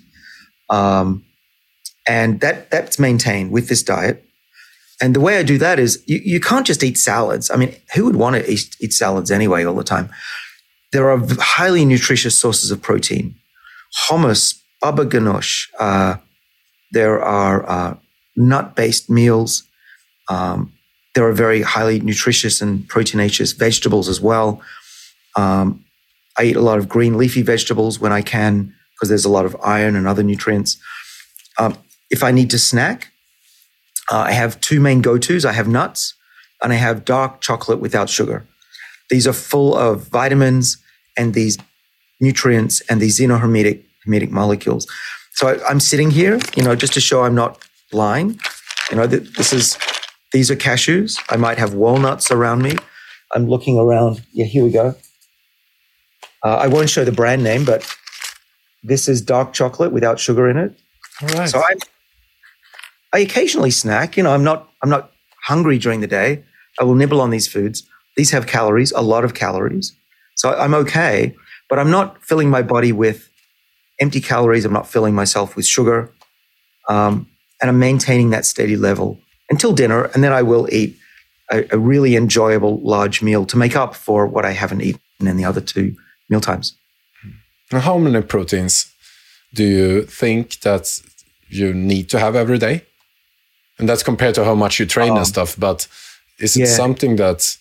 And that's maintained with this diet. And the way I do that is you can't just eat salads. I mean, who would want to eat salads anyway all the time? There are highly nutritious sources of protein. Hummus, baba ganoush. There are nut-based meals. There are very highly nutritious and proteinaceous vegetables as well. I eat a lot of green leafy vegetables when I can because there's a lot of iron and other nutrients. If I need to snack, I have two main go-tos. I have nuts and I have dark chocolate without sugar. These are full of vitamins and these nutrients and these xenohermetic molecules. So I'm sitting here, just to show I'm not lying. These are cashews. I might have walnuts around me. I'm looking around. Yeah, here we go. I won't show the brand name, but this is dark chocolate without sugar in it. All right. So I occasionally snack. I'm not hungry during the day. I will nibble on these foods. These have calories, a lot of calories. So I'm okay, but I'm not filling my body with empty calories. I'm not filling myself with sugar. And I'm maintaining that steady level until dinner. And then I will eat a really enjoyable large meal to make up for what I haven't eaten in the other two meal times. Now, how many proteins do you think that you need to have every day? And that's compared to how much you train and stuff, but is it something that...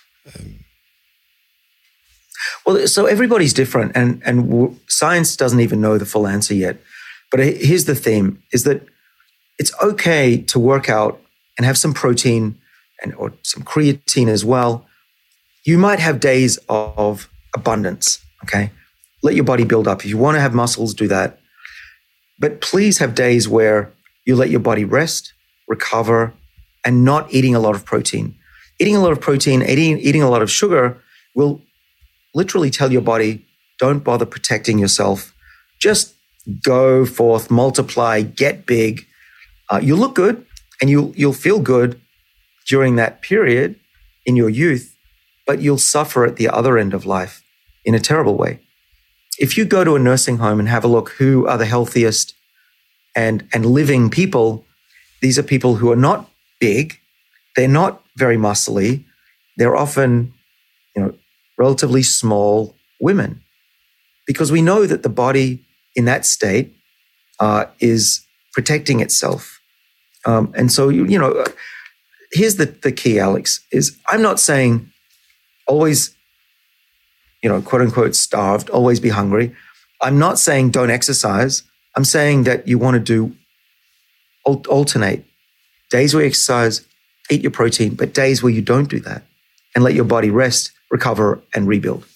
Well, so everybody's different and science doesn't even know the full answer yet. But here's the theme, is that it's okay to work out and have some protein or some creatine as well. You might have days of abundance, okay? Let your body build up. If you want to have muscles, do that. But please have days where you let your body rest, recover, and not eating a lot of protein. Eating a lot of protein, eating a lot of sugar will literally tell your body, don't bother protecting yourself. Just go forth, multiply, get big. You'll look good and you'll feel good during that period in your youth, but you'll suffer at the other end of life in a terrible way. If you go to a nursing home and have a look, who are the healthiest and living people? These are people who are not big. They're not very muscly. They're often, relatively small women, because we know that the body in that state is protecting itself. And so, here's the key, Alex, is I'm not saying always, quote unquote, starved, always be hungry. I'm not saying don't exercise. I'm saying that you want to do alternate days where you exercise, eat your protein, but days where you don't do that and let your body rest, recover, and rebuild.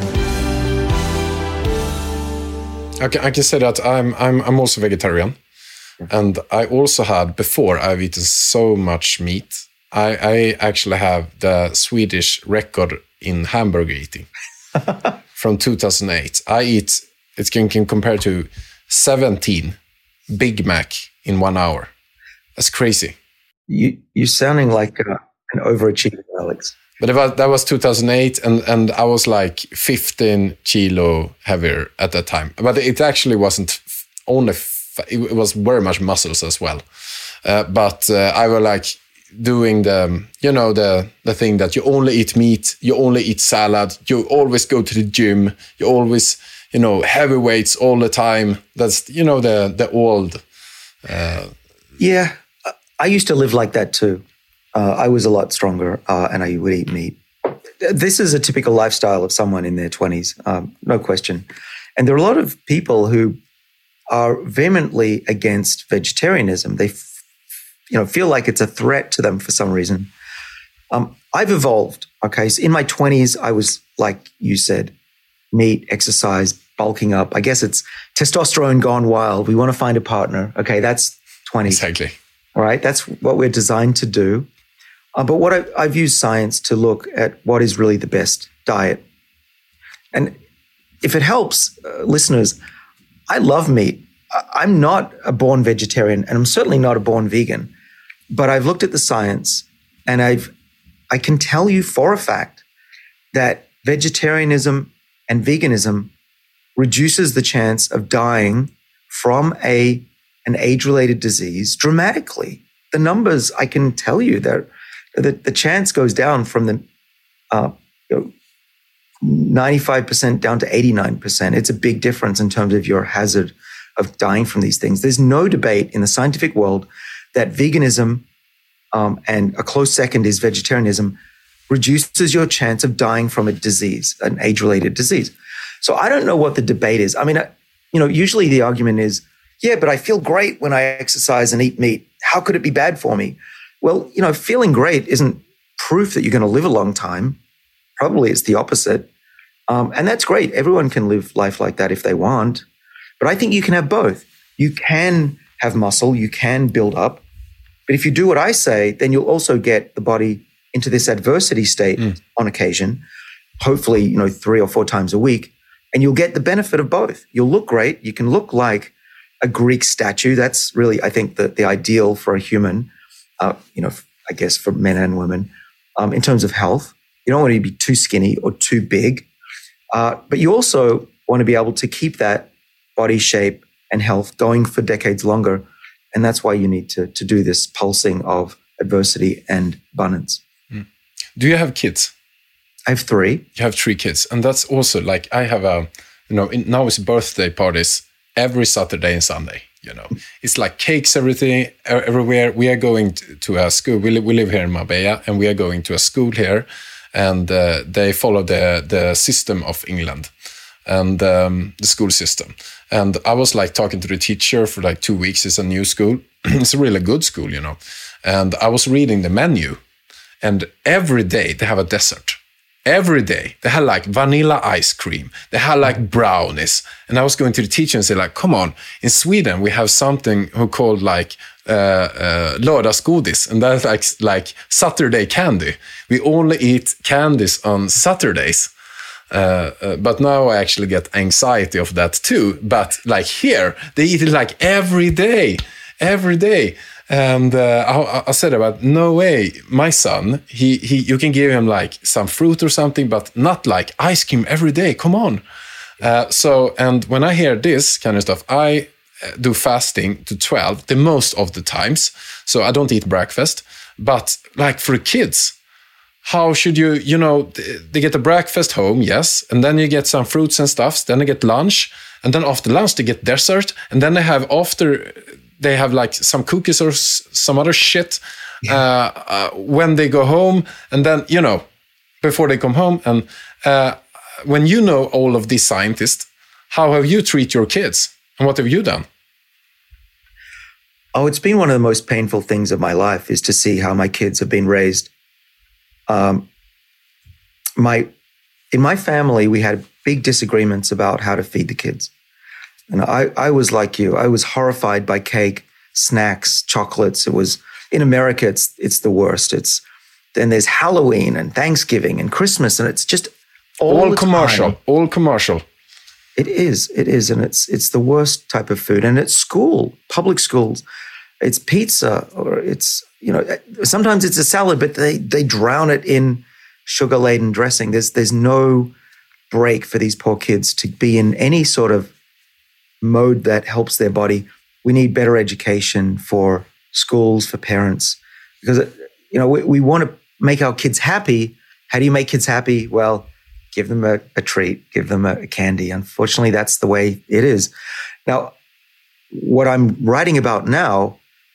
Okay, I can say that I'm also vegetarian, and I also had before I've eaten so much meat. I actually have the Swedish record in hamburger eating from 2008. I eat, it can compare to 17 Big Mac in 1 hour. That's crazy. You're sounding like an overachiever, Alex. But that was 2008, and I was like 15 kilo heavier at that time. But it actually wasn't only, it was very much muscles as well. But I was like doing the thing that you only eat meat, you only eat salad, you always go to the gym, you always, heavy weights all the time. That's, the old... Yeah. I used to live like that too. I was a lot stronger and I would eat meat. This is a typical lifestyle of someone in their 20s, no question. And there are a lot of people who are vehemently against vegetarianism. They feel like it's a threat to them for some reason. I've evolved, okay? So in my 20s, I was, like you said, meat, exercise, bulking up. I guess it's testosterone gone wild. We want to find a partner. Okay, that's 20s. Exactly. All right, that's what we're designed to do. But what I've used science to look at what is really the best diet. And if it helps listeners, I love meat. I'm not a born vegetarian, and I'm certainly not a born vegan. But I've looked at the science, and I can tell you for a fact that vegetarianism and veganism reduces the chance of dying from an age-related disease dramatically. The numbers, I can tell you, that the chance goes down from the 95% down to 89%. It's a big difference in terms of your hazard of dying from these things. There's no debate in the scientific world that veganism, and a close second is vegetarianism, reduces your chance of dying from a disease, an age-related disease. So I don't know what the debate is. I mean, usually the argument is, yeah, but I feel great when I exercise and eat meat. How could it be bad for me? Well, feeling great isn't proof that you're going to live a long time. Probably it's the opposite. And that's great. Everyone can live life like that if they want. But I think you can have both. You can have muscle, you can build up. But if you do what I say, then you'll also get the body into this adversity state on occasion, hopefully, 3 or 4 times a week. And you'll get the benefit of both. You'll look great. You can look like a Greek statue. That's really, I think, the ideal for a human, I guess for men and women, in terms of health. You don't want to be too skinny or too big. But you also want to be able to keep that body shape and health going for decades longer. And that's why you need to do this pulsing of adversity and abundance. Do you have kids? I have 3. You have 3 kids. And that's also like, I have now it's birthday parties every Saturday and Sunday, It's like cakes, everywhere. We are going to a school. We live here in Marbella, and we are going to a school here. And they follow the system of England and the school system. And I was like talking to the teacher for like 2 weeks. It's a new school. It's a really good school, And I was reading the menu, and every day they have a dessert. Every day they had like vanilla ice cream. They had like brownies. And I was going to the teacher and say like, come on, in Sweden we have something called like lördagsgodis, and that's like Saturday candy. We only eat candies on Saturdays. But now I actually get anxiety of that too. But like here, they eat it like every day. And I said about, no way, my son, you can give him like some fruit or something, but not like ice cream every day. Come on. And when I hear this kind of stuff, I do fasting to 12 the most of the times. So I don't eat breakfast. But like for kids, how should you, they get a breakfast home, yes. And then you get some fruits and stuffs. Then they get lunch. And then after lunch, they get dessert. And then they have like some cookies or some other shit when they go home. And then, before they come home. And when you know all of these scientists, how have you treated your kids? And what have you done? Oh, it's been one of the most painful things of my life is to see how my kids have been raised. In my family, we had big disagreements about how to feed the kids. And I was like you. I was horrified by cake, snacks, chocolates. It was, in America, it's the worst. Then there's Halloween and Thanksgiving and Christmas, and it's just all commercial. All commercial. It is, and it's the worst type of food. And it's school, public schools, it's pizza, or it's, sometimes it's a salad, but they drown it in sugar-laden dressing. There's no break for these poor kids to be in any sort of mode that helps their body. We need better education for schools, for parents, because, we want to make our kids happy. How do you make kids happy? Well, give them a treat, give them a candy. Unfortunately, that's the way it is. Now, what I'm writing about now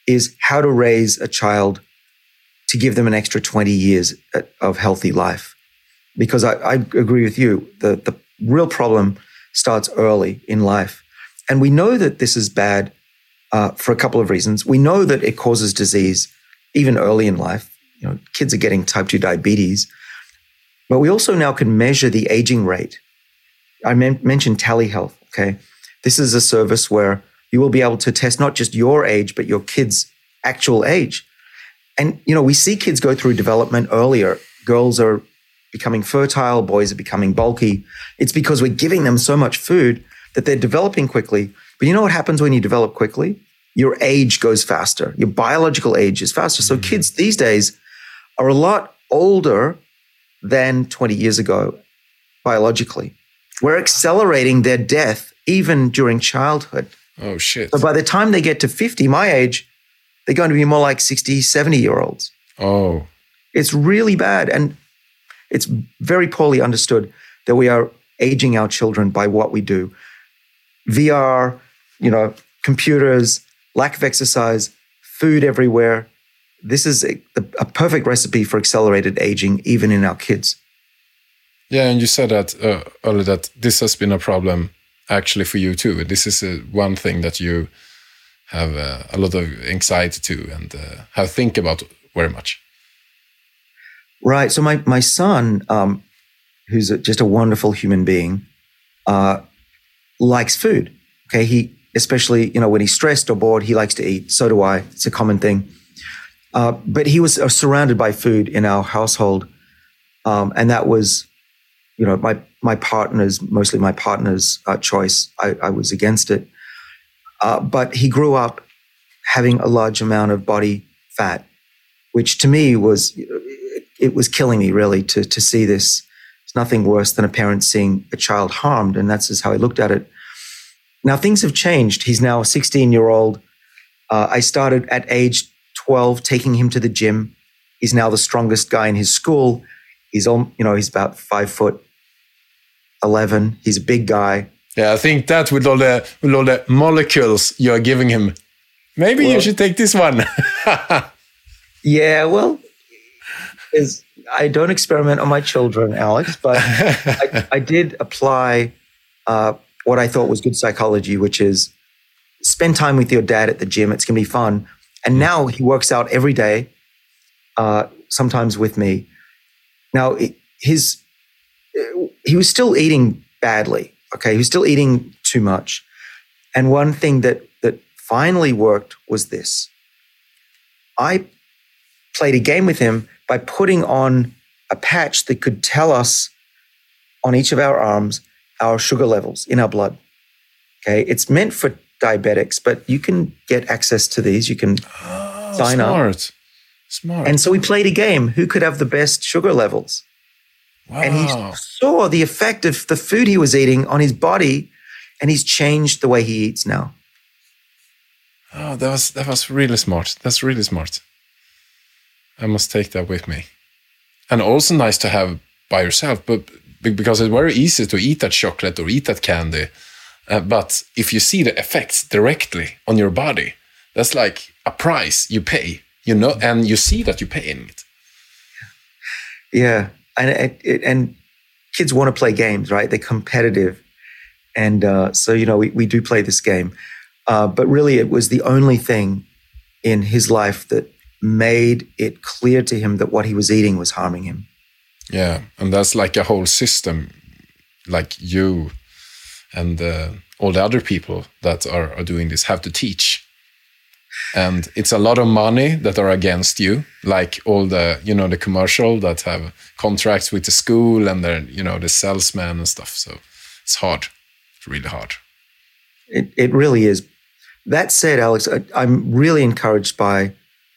is how to raise a child to give them an extra 20 years of healthy life. Because I agree with you, the real problem starts early in life. And we know that this is bad for a couple of reasons. We know that it causes disease even early in life. You know, kids are getting type 2 diabetes. But we also now can measure the aging rate. I mentioned telehealth, okay? This is a service where you will be able to test not just your age, but your kid's actual age. And, you know, we see kids go through development earlier. Girls are becoming fertile, boys are becoming bulky. It's because we're giving them so much food that they're developing quickly. But you know what happens when you develop quickly? Your age goes faster. Your biological age is faster. So kids these days are a lot older than 20 years ago biologically. We're accelerating their death even during childhood. Oh, shit. So by the time they get to 50, my age, they're going to be more like 60, 70-year-olds. Oh. It's really bad. And it's very poorly understood that we are aging our children by what we do. VR, you know, computers, lack of exercise, food everywhere. This is a perfect recipe for accelerated aging, even in our kids. Yeah, and you said that earlier that this has been a problem actually for you too. This is one thing that you have a lot of anxiety to and have think about very much. Right. So my son, who's just a wonderful human being, likes food. Okay. He, especially, you know, when he's stressed or bored, he likes to eat. So do I. It's a common thing. But he was surrounded by food in our household. And that was, you know, mostly my partner's choice. I was against it. But he grew up having a large amount of body fat, which to me was killing me really to see this. It's nothing worse than a parent seeing a child harmed. And that's just how I looked at it. Now things have changed. He's now a 16-year-old. I started at age 12, taking him to the gym. He's now the strongest guy in his school. He's about 5'11". He's a big guy. Yeah, I think that with all the molecules you are giving him, maybe you should take this one. Yeah, well, I don't experiment on my children, Alex, but I did apply what I thought was good psychology, which is spend time with your dad at the gym. It's going to be fun. And now he works out every day, sometimes with me. Now, he was still eating badly, okay? He was still eating too much. And one thing that finally worked was this. I played a game with him by putting on a patch that could tell us on each of our arms our sugar levels in our blood, okay? It's meant for diabetics, but you can get access to these. You can sign up. Smart. And so we played a game. Who could have the best sugar levels? Wow. And he saw the effect of the food he was eating on his body, and he's changed the way he eats now. Oh, that was really smart. That's really smart. I must take that with me. And also nice to have by yourself, but because it's very easy to eat that chocolate or eat that candy. But if you see the effects directly on your body, that's like a price you pay, you know, and you see that you're paying it. Yeah. And kids want to play games, right? They're competitive. And so, you know, we do play this game. But really, it was the only thing in his life that made it clear to him that what he was eating was harming him. Yeah. And that's like a whole system, like you and all the other people that are doing this have to teach. And it's a lot of money that are against you, like all the, you know, the commercial that have contracts with the school and they're, you know, the salesman and stuff. So it's hard. It's really hard. It really is. That said, Alex, I'm really encouraged by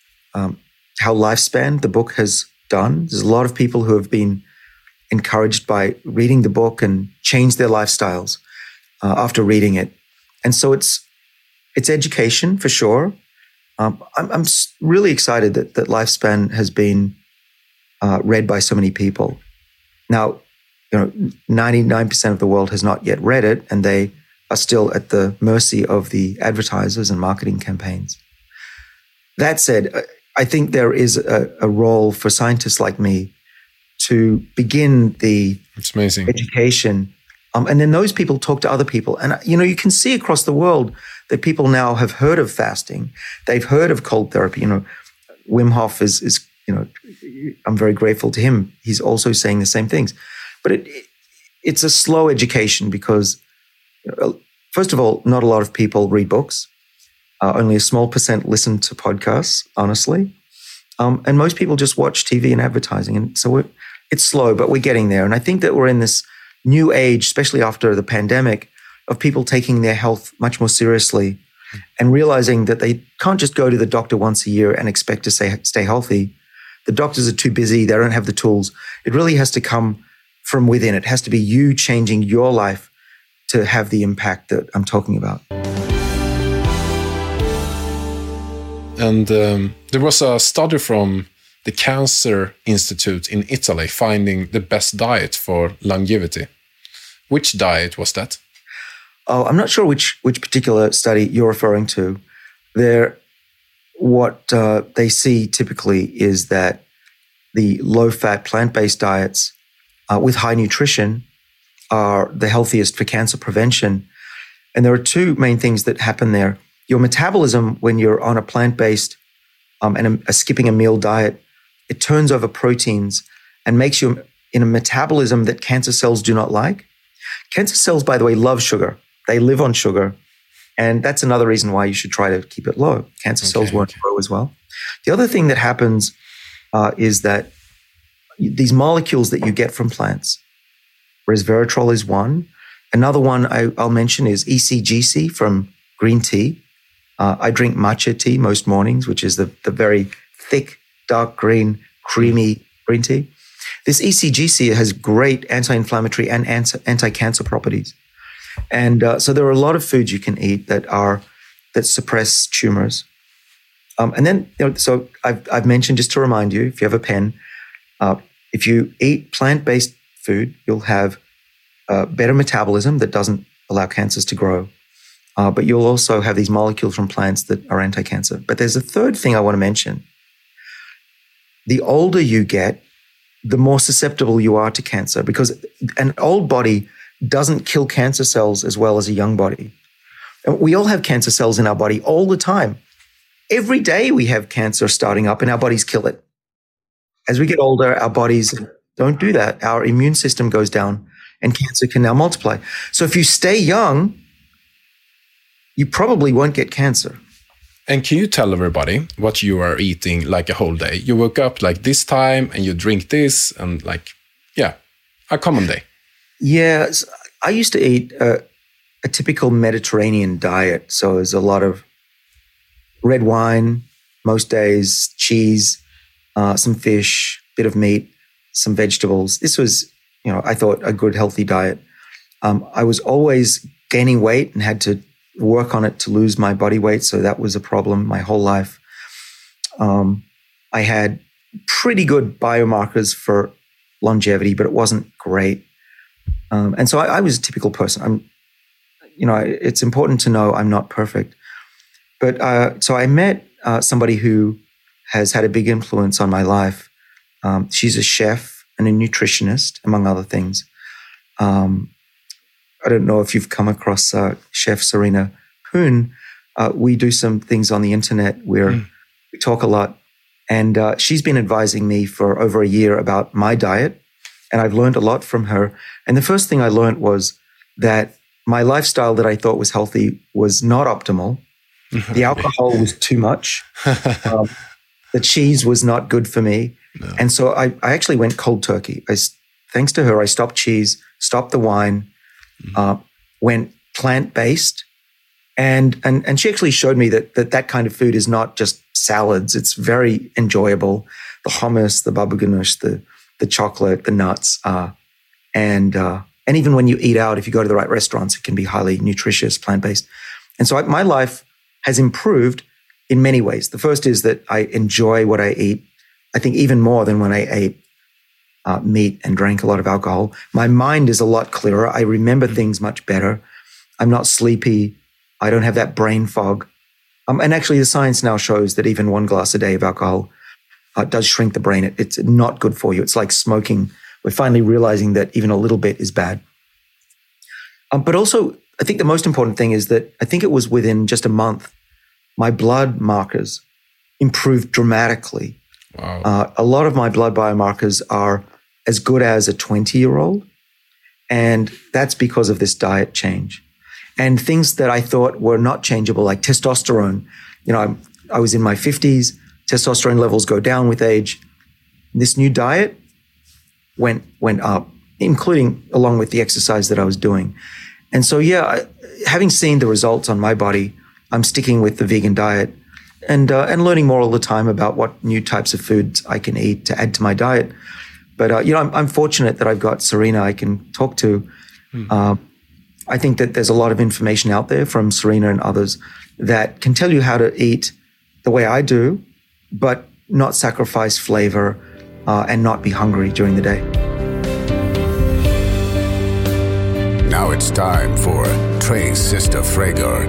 how Lifespan, the book, has done. There's a lot of people who have been encouraged by reading the book and changed their lifestyles after reading it. And so it's education for sure. I'm really excited that Lifespan has been read by so many people. Now, you know, 99% of the world has not yet read it, and they are still at the mercy of the advertisers and marketing campaigns. That said, I think there is a role for scientists like me to begin the It's amazing. education. And then those people talk to other people. And, you can see across the world that people now have heard of fasting. They've heard of cold therapy. Wim Hof is I'm very grateful to him. He's also saying the same things. But it's a slow education because, first of all, not a lot of people read books. Only a small % listen to podcasts, honestly. And most people just watch TV and advertising. And so it's slow, but we're getting there. And I think that we're in this new age, especially after the pandemic, of people taking their health much more seriously and realizing that they can't just go to the doctor once a year and expect to stay healthy. The doctors are too busy. They don't have the tools. It really has to come from within. It has to be you changing your life to have the impact that I'm talking about. And there was a study from the Cancer Institute in Italy finding the best diet for longevity. Which diet was that? Oh, I'm not sure which particular study you're referring to. What they see typically is that the low-fat plant-based diets with high nutrition are the healthiest for cancer prevention. And there are two main things that happen there. Your metabolism, when you're on a plant-based and a skipping a meal diet, it turns over proteins and makes you in a metabolism that cancer cells do not like. Cancer cells, by the way, love sugar. They live on sugar. And that's another reason why you should try to keep it low. Cancer cells won't grow as well. The other thing that happens is that these molecules that you get from plants, resveratrol is one. Another one I'll mention is ECGC from green tea. I drink matcha tea most mornings, which is the very thick, dark green, creamy green tea. This ECGC has great anti-inflammatory and anti-cancer properties. And so there are a lot of foods you can eat that suppress tumors. And then, so I've mentioned, just to remind you, if you have a pen, if you eat plant-based food, you'll have better metabolism that doesn't allow cancers to grow. But you'll also have these molecules from plants that are anti-cancer. But there's a third thing I want to mention. The older you get, the more susceptible you are to cancer, because an old body doesn't kill cancer cells as well as a young body. And we all have cancer cells in our body all the time. Every day we have cancer starting up and our bodies kill it. As we get older, our bodies don't do that. Our immune system goes down and cancer can now multiply. So if you stay young, you probably won't get cancer. And can you tell everybody what you are eating like a whole day? You wake up like this time and you drink this and a common day. Yes, I used to eat a typical Mediterranean diet. So there's a lot of red wine, most days, cheese, some fish, bit of meat, some vegetables. This was, I thought a good, healthy diet. I was always gaining weight and had to work on it to lose my body weight. So that was a problem my whole life. I had pretty good biomarkers for longevity, but it wasn't great. And so I was a typical person. It's important to know I'm not perfect. But so I met somebody who has had a big influence on my life. She's a chef and a nutritionist, among other things. I don't know if you've come across Chef Serena Poon. We do some things on the internet where we talk a lot. And she's been advising me for over a year about my diet. And I've learned a lot from her. And the first thing I learned was that my lifestyle that I thought was healthy was not optimal. The alcohol was too much. The cheese was not good for me. No. And so I actually went cold turkey. Thanks to her, I stopped cheese, stopped the wine, went plant-based. And she actually showed me that kind of food is not just salads. It's very enjoyable. The hummus, the baba ganoush, the chocolate, the nuts. And even when you eat out, if you go to the right restaurants, it can be highly nutritious, plant-based. And so my life has improved in many ways. The first is that I enjoy what I eat, I think even more than when I ate meat and drank a lot of alcohol. My mind is a lot clearer. I remember things much better. I'm not sleepy. I don't have that brain fog. And actually, the science now shows that even 1 glass a day of alcohol does shrink the brain. It's not good for you. It's like smoking. We're finally realizing that even a little bit is bad. But also, I think the most important thing is that I think it was within just a month, my blood markers improved dramatically. Wow. A lot of my blood biomarkers are as good as a 20-year-old. And that's because of this diet change. And things that I thought were not changeable, like testosterone. I was in my 50s, testosterone levels go down with age. This new diet went up, including along with the exercise that I was doing. And so, having seen the results on my body, I'm sticking with the vegan diet and learning more all the time about what new types of foods I can eat to add to my diet. But, I'm fortunate that I've got Serena I can talk to. I think that there's a lot of information out there from Serena and others that can tell you how to eat the way I do, but not sacrifice flavor and not be hungry during the day. Now it's time for Tres Sister Frager.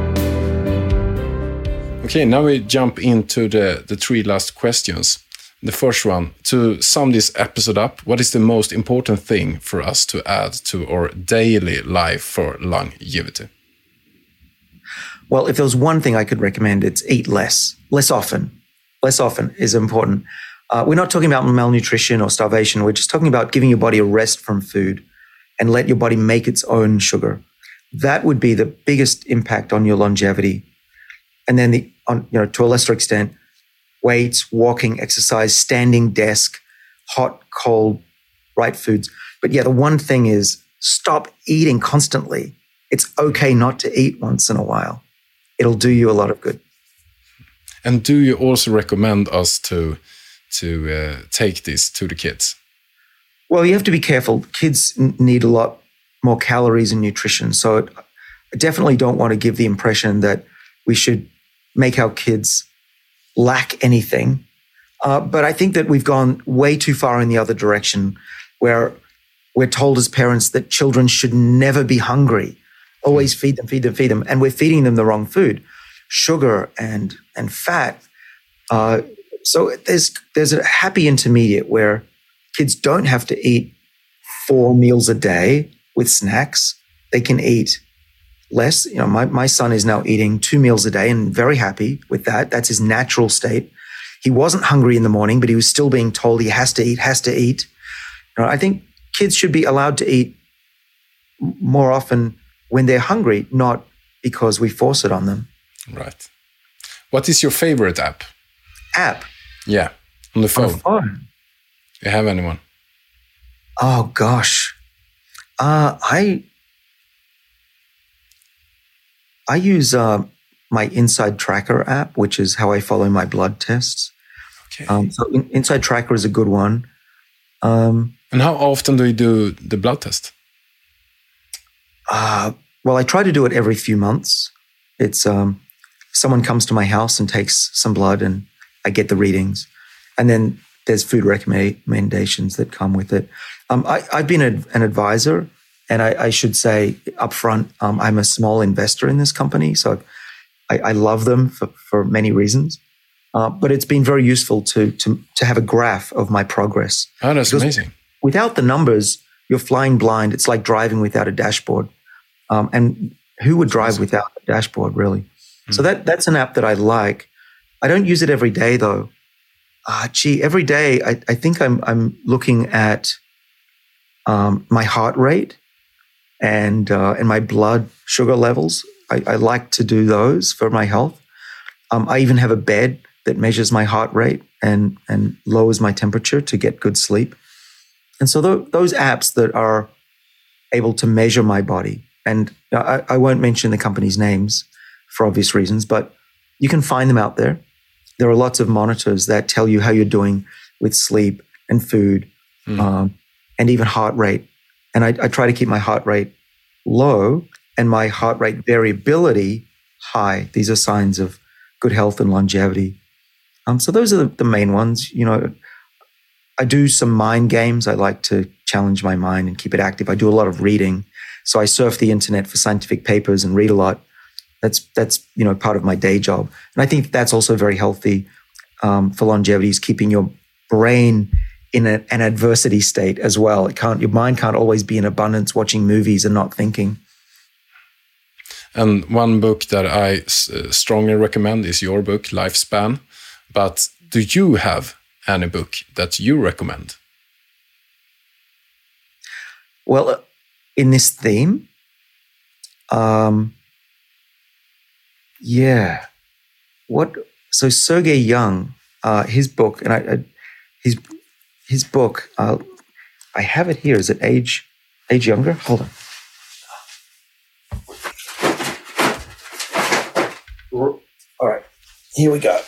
Okay, now we jump into the 3 last questions. The first one, to sum this episode up, what is the most important thing for us to add to our daily life for longevity? Well, if there was one thing I could recommend, it's eat less often. Less often is important. We're not talking about malnutrition or starvation. We're just talking about giving your body a rest from food and let your body make its own sugar. That would be the biggest impact on your longevity. And then to a lesser extent, weights, walking, exercise, standing desk, hot, cold, right foods. But the one thing is stop eating constantly. It's okay not to eat once in a while. It'll do you a lot of good. And do you also recommend us to take this to the kids? Well, you have to be careful. Kids need a lot more calories and nutrition. So I definitely don't want to give the impression that we should make our kids lack anything. But I think that we've gone way too far in the other direction, where we're told as parents that children should never be hungry. Always feed them, feed them, feed them. And we're feeding them the wrong food, sugar and fat. So there's a happy intermediate where kids don't have to eat 4 meals a day with snacks. They can eat less. My son is now eating 2 meals a day and very happy with that. That's his natural state. He wasn't hungry in the morning, but he was still being told he has to eat. I think kids should be allowed to eat more often when they're hungry, not because we force it on them. Right. What is your favorite app? App? Yeah, on the phone. On the phone? Do you have anyone? Oh, gosh. I use my Inside Tracker app, which is how I follow my blood tests. Okay. So Inside Tracker is a good one. And how often do you do the blood test? Well, I try to do it every few months. It's someone comes to my house and takes some blood, and I get the readings. And then there's food recommendations that come with it. I've been an advisor, and I should say up front, I'm a small investor in this company, so I love them for many reasons. But it's been very useful to have a graph of my progress. Oh, that's amazing. Without the numbers, you're flying blind. It's like driving without a dashboard. And who would drive without a dashboard, really? So that's an app that I like. I don't use it every day, though. Every day I think I'm looking at my heart rate and my blood sugar levels. I like to do those for my health. I even have a bed that measures my heart rate and lowers my temperature to get good sleep. And so those apps that are able to measure my body, and I won't mention the company's names for obvious reasons, but you can find them out there. There are lots of monitors that tell you how you're doing with sleep and food, and even heart rate. And I try to keep my heart rate low and my heart rate variability high. These are signs of good health and longevity. So those are the main ones. I do some mind games. I like to challenge my mind and keep it active. I do a lot of reading. So I surf the internet for scientific papers and read a lot. That's part of my day job. And I think that's also very healthy for longevity, is keeping your brain in an adversity state as well. Your mind can't always be in abundance watching movies and not thinking. And one book that I strongly recommend is your book, Lifespan. But do you have any book that you recommend? Well, in this theme, So Sergey Young, his book, and his book, I have it here. Is it Age Younger? Hold on. All right, here we go.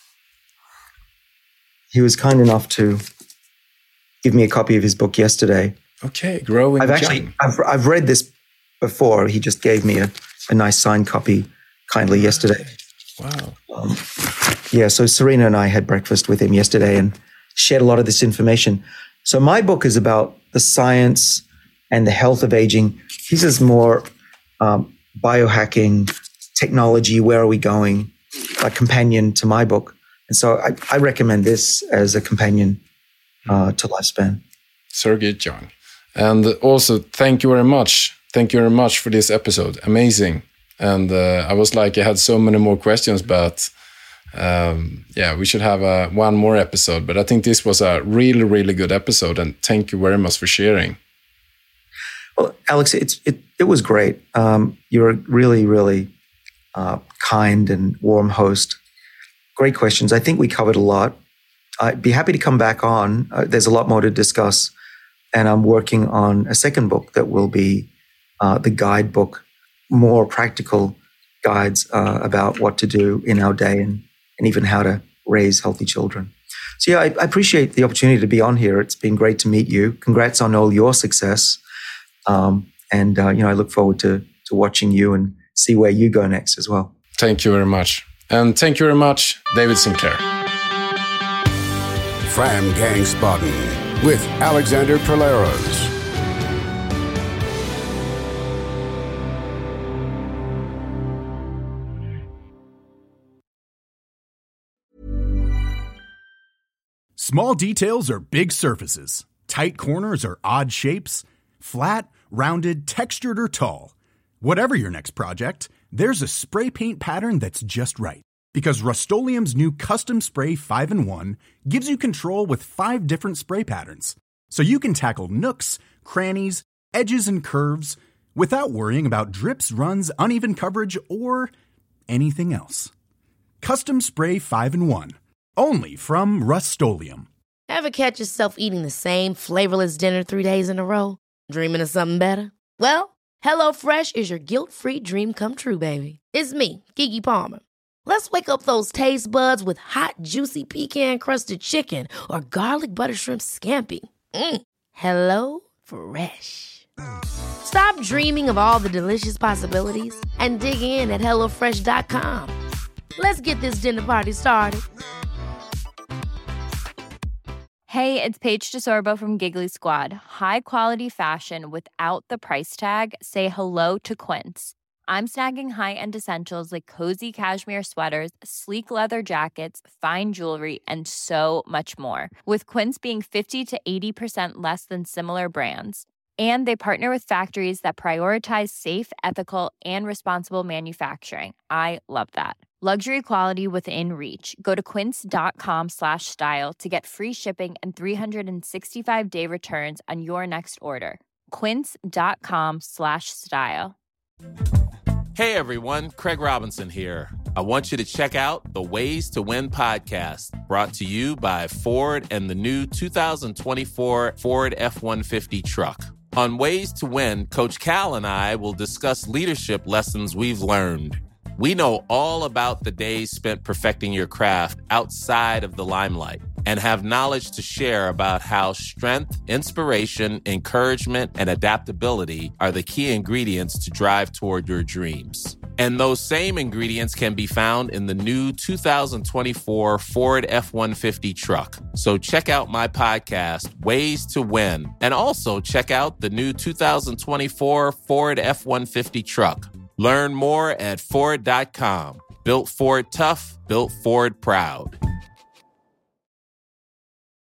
He was kind enough to give me a copy of his book yesterday. Okay, Growing Young. I've read this before. He just gave me a nice signed copy kindly yesterday. Wow. So Serena and I had breakfast with him yesterday and shared a lot of this information. So my book is about the science and the health of aging. His is more biohacking, technology, where are we going, a companion to my book. And so I recommend this as a companion to Lifespan. Sergey Young. And also, thank you very much. Thank you very much for this episode. Amazing. And I was like, I had so many more questions, but we should have one more episode. But I think this was a really, really good episode. And thank you very much for sharing. Well, Alex, it was great. You're a really, really kind and warm host. Great questions. I think we covered a lot. I'd be happy to come back on. There's a lot more to discuss. And I'm working on a second book that will be the guidebook, more practical guides about what to do in our day and even how to raise healthy children. So I appreciate the opportunity to be on here. It's been great to meet you. Congrats on all your success. I look forward to watching you and see where you go next as well. Thank you very much. And thank you very much, David Sinclair. Fram Gangsbaden with Alexander Perleros. Small details are big surfaces. Tight corners are odd shapes. Flat, rounded, textured, or tall. Whatever your next project, there's a spray paint pattern that's just right. Because Rust-Oleum's new Custom Spray 5-in-1 gives you control with 5 different spray patterns. So you can tackle nooks, crannies, edges, and curves without worrying about drips, runs, uneven coverage, or anything else. Custom Spray 5-in-1. Only from Rust-Oleum. Ever catch yourself eating the same flavorless dinner 3 days in a row? Dreaming of something better? Well, HelloFresh is your guilt-free dream come true, baby. It's me, Keke Palmer. Let's wake up those taste buds with hot, juicy pecan-crusted chicken or garlic butter shrimp scampi. Hello Fresh. Stop dreaming of all the delicious possibilities and dig in at HelloFresh.com. Let's get this dinner party started. Hey, it's Paige DeSorbo from Giggly Squad. High quality fashion without the price tag. Say hello to Quince. I'm snagging high-end essentials like cozy cashmere sweaters, sleek leather jackets, fine jewelry, and so much more. With Quince being 50 to 80% less than similar brands. And they partner with factories that prioritize safe, ethical, and responsible manufacturing. I love that. Luxury quality within reach. Go to quince.com/style to get free shipping and 365-day returns on your next order. Quince.com/style. Hey everyone, Craig Robinson here. I want you to check out the Ways to Win podcast, brought to you by Ford and the new 2024 Ford F-150 truck. On Ways to Win, Coach Cal and I will discuss leadership lessons we've learned. We know all about the days spent perfecting your craft outside of the limelight and have knowledge to share about how strength, inspiration, encouragement, and adaptability are the key ingredients to drive toward your dreams. And those same ingredients can be found in the new 2024 Ford F-150 truck. So check out my podcast, Ways to Win, and also check out the new 2024 Ford F-150 truck. Learn more at Ford.com. Built Ford tough, built Ford proud.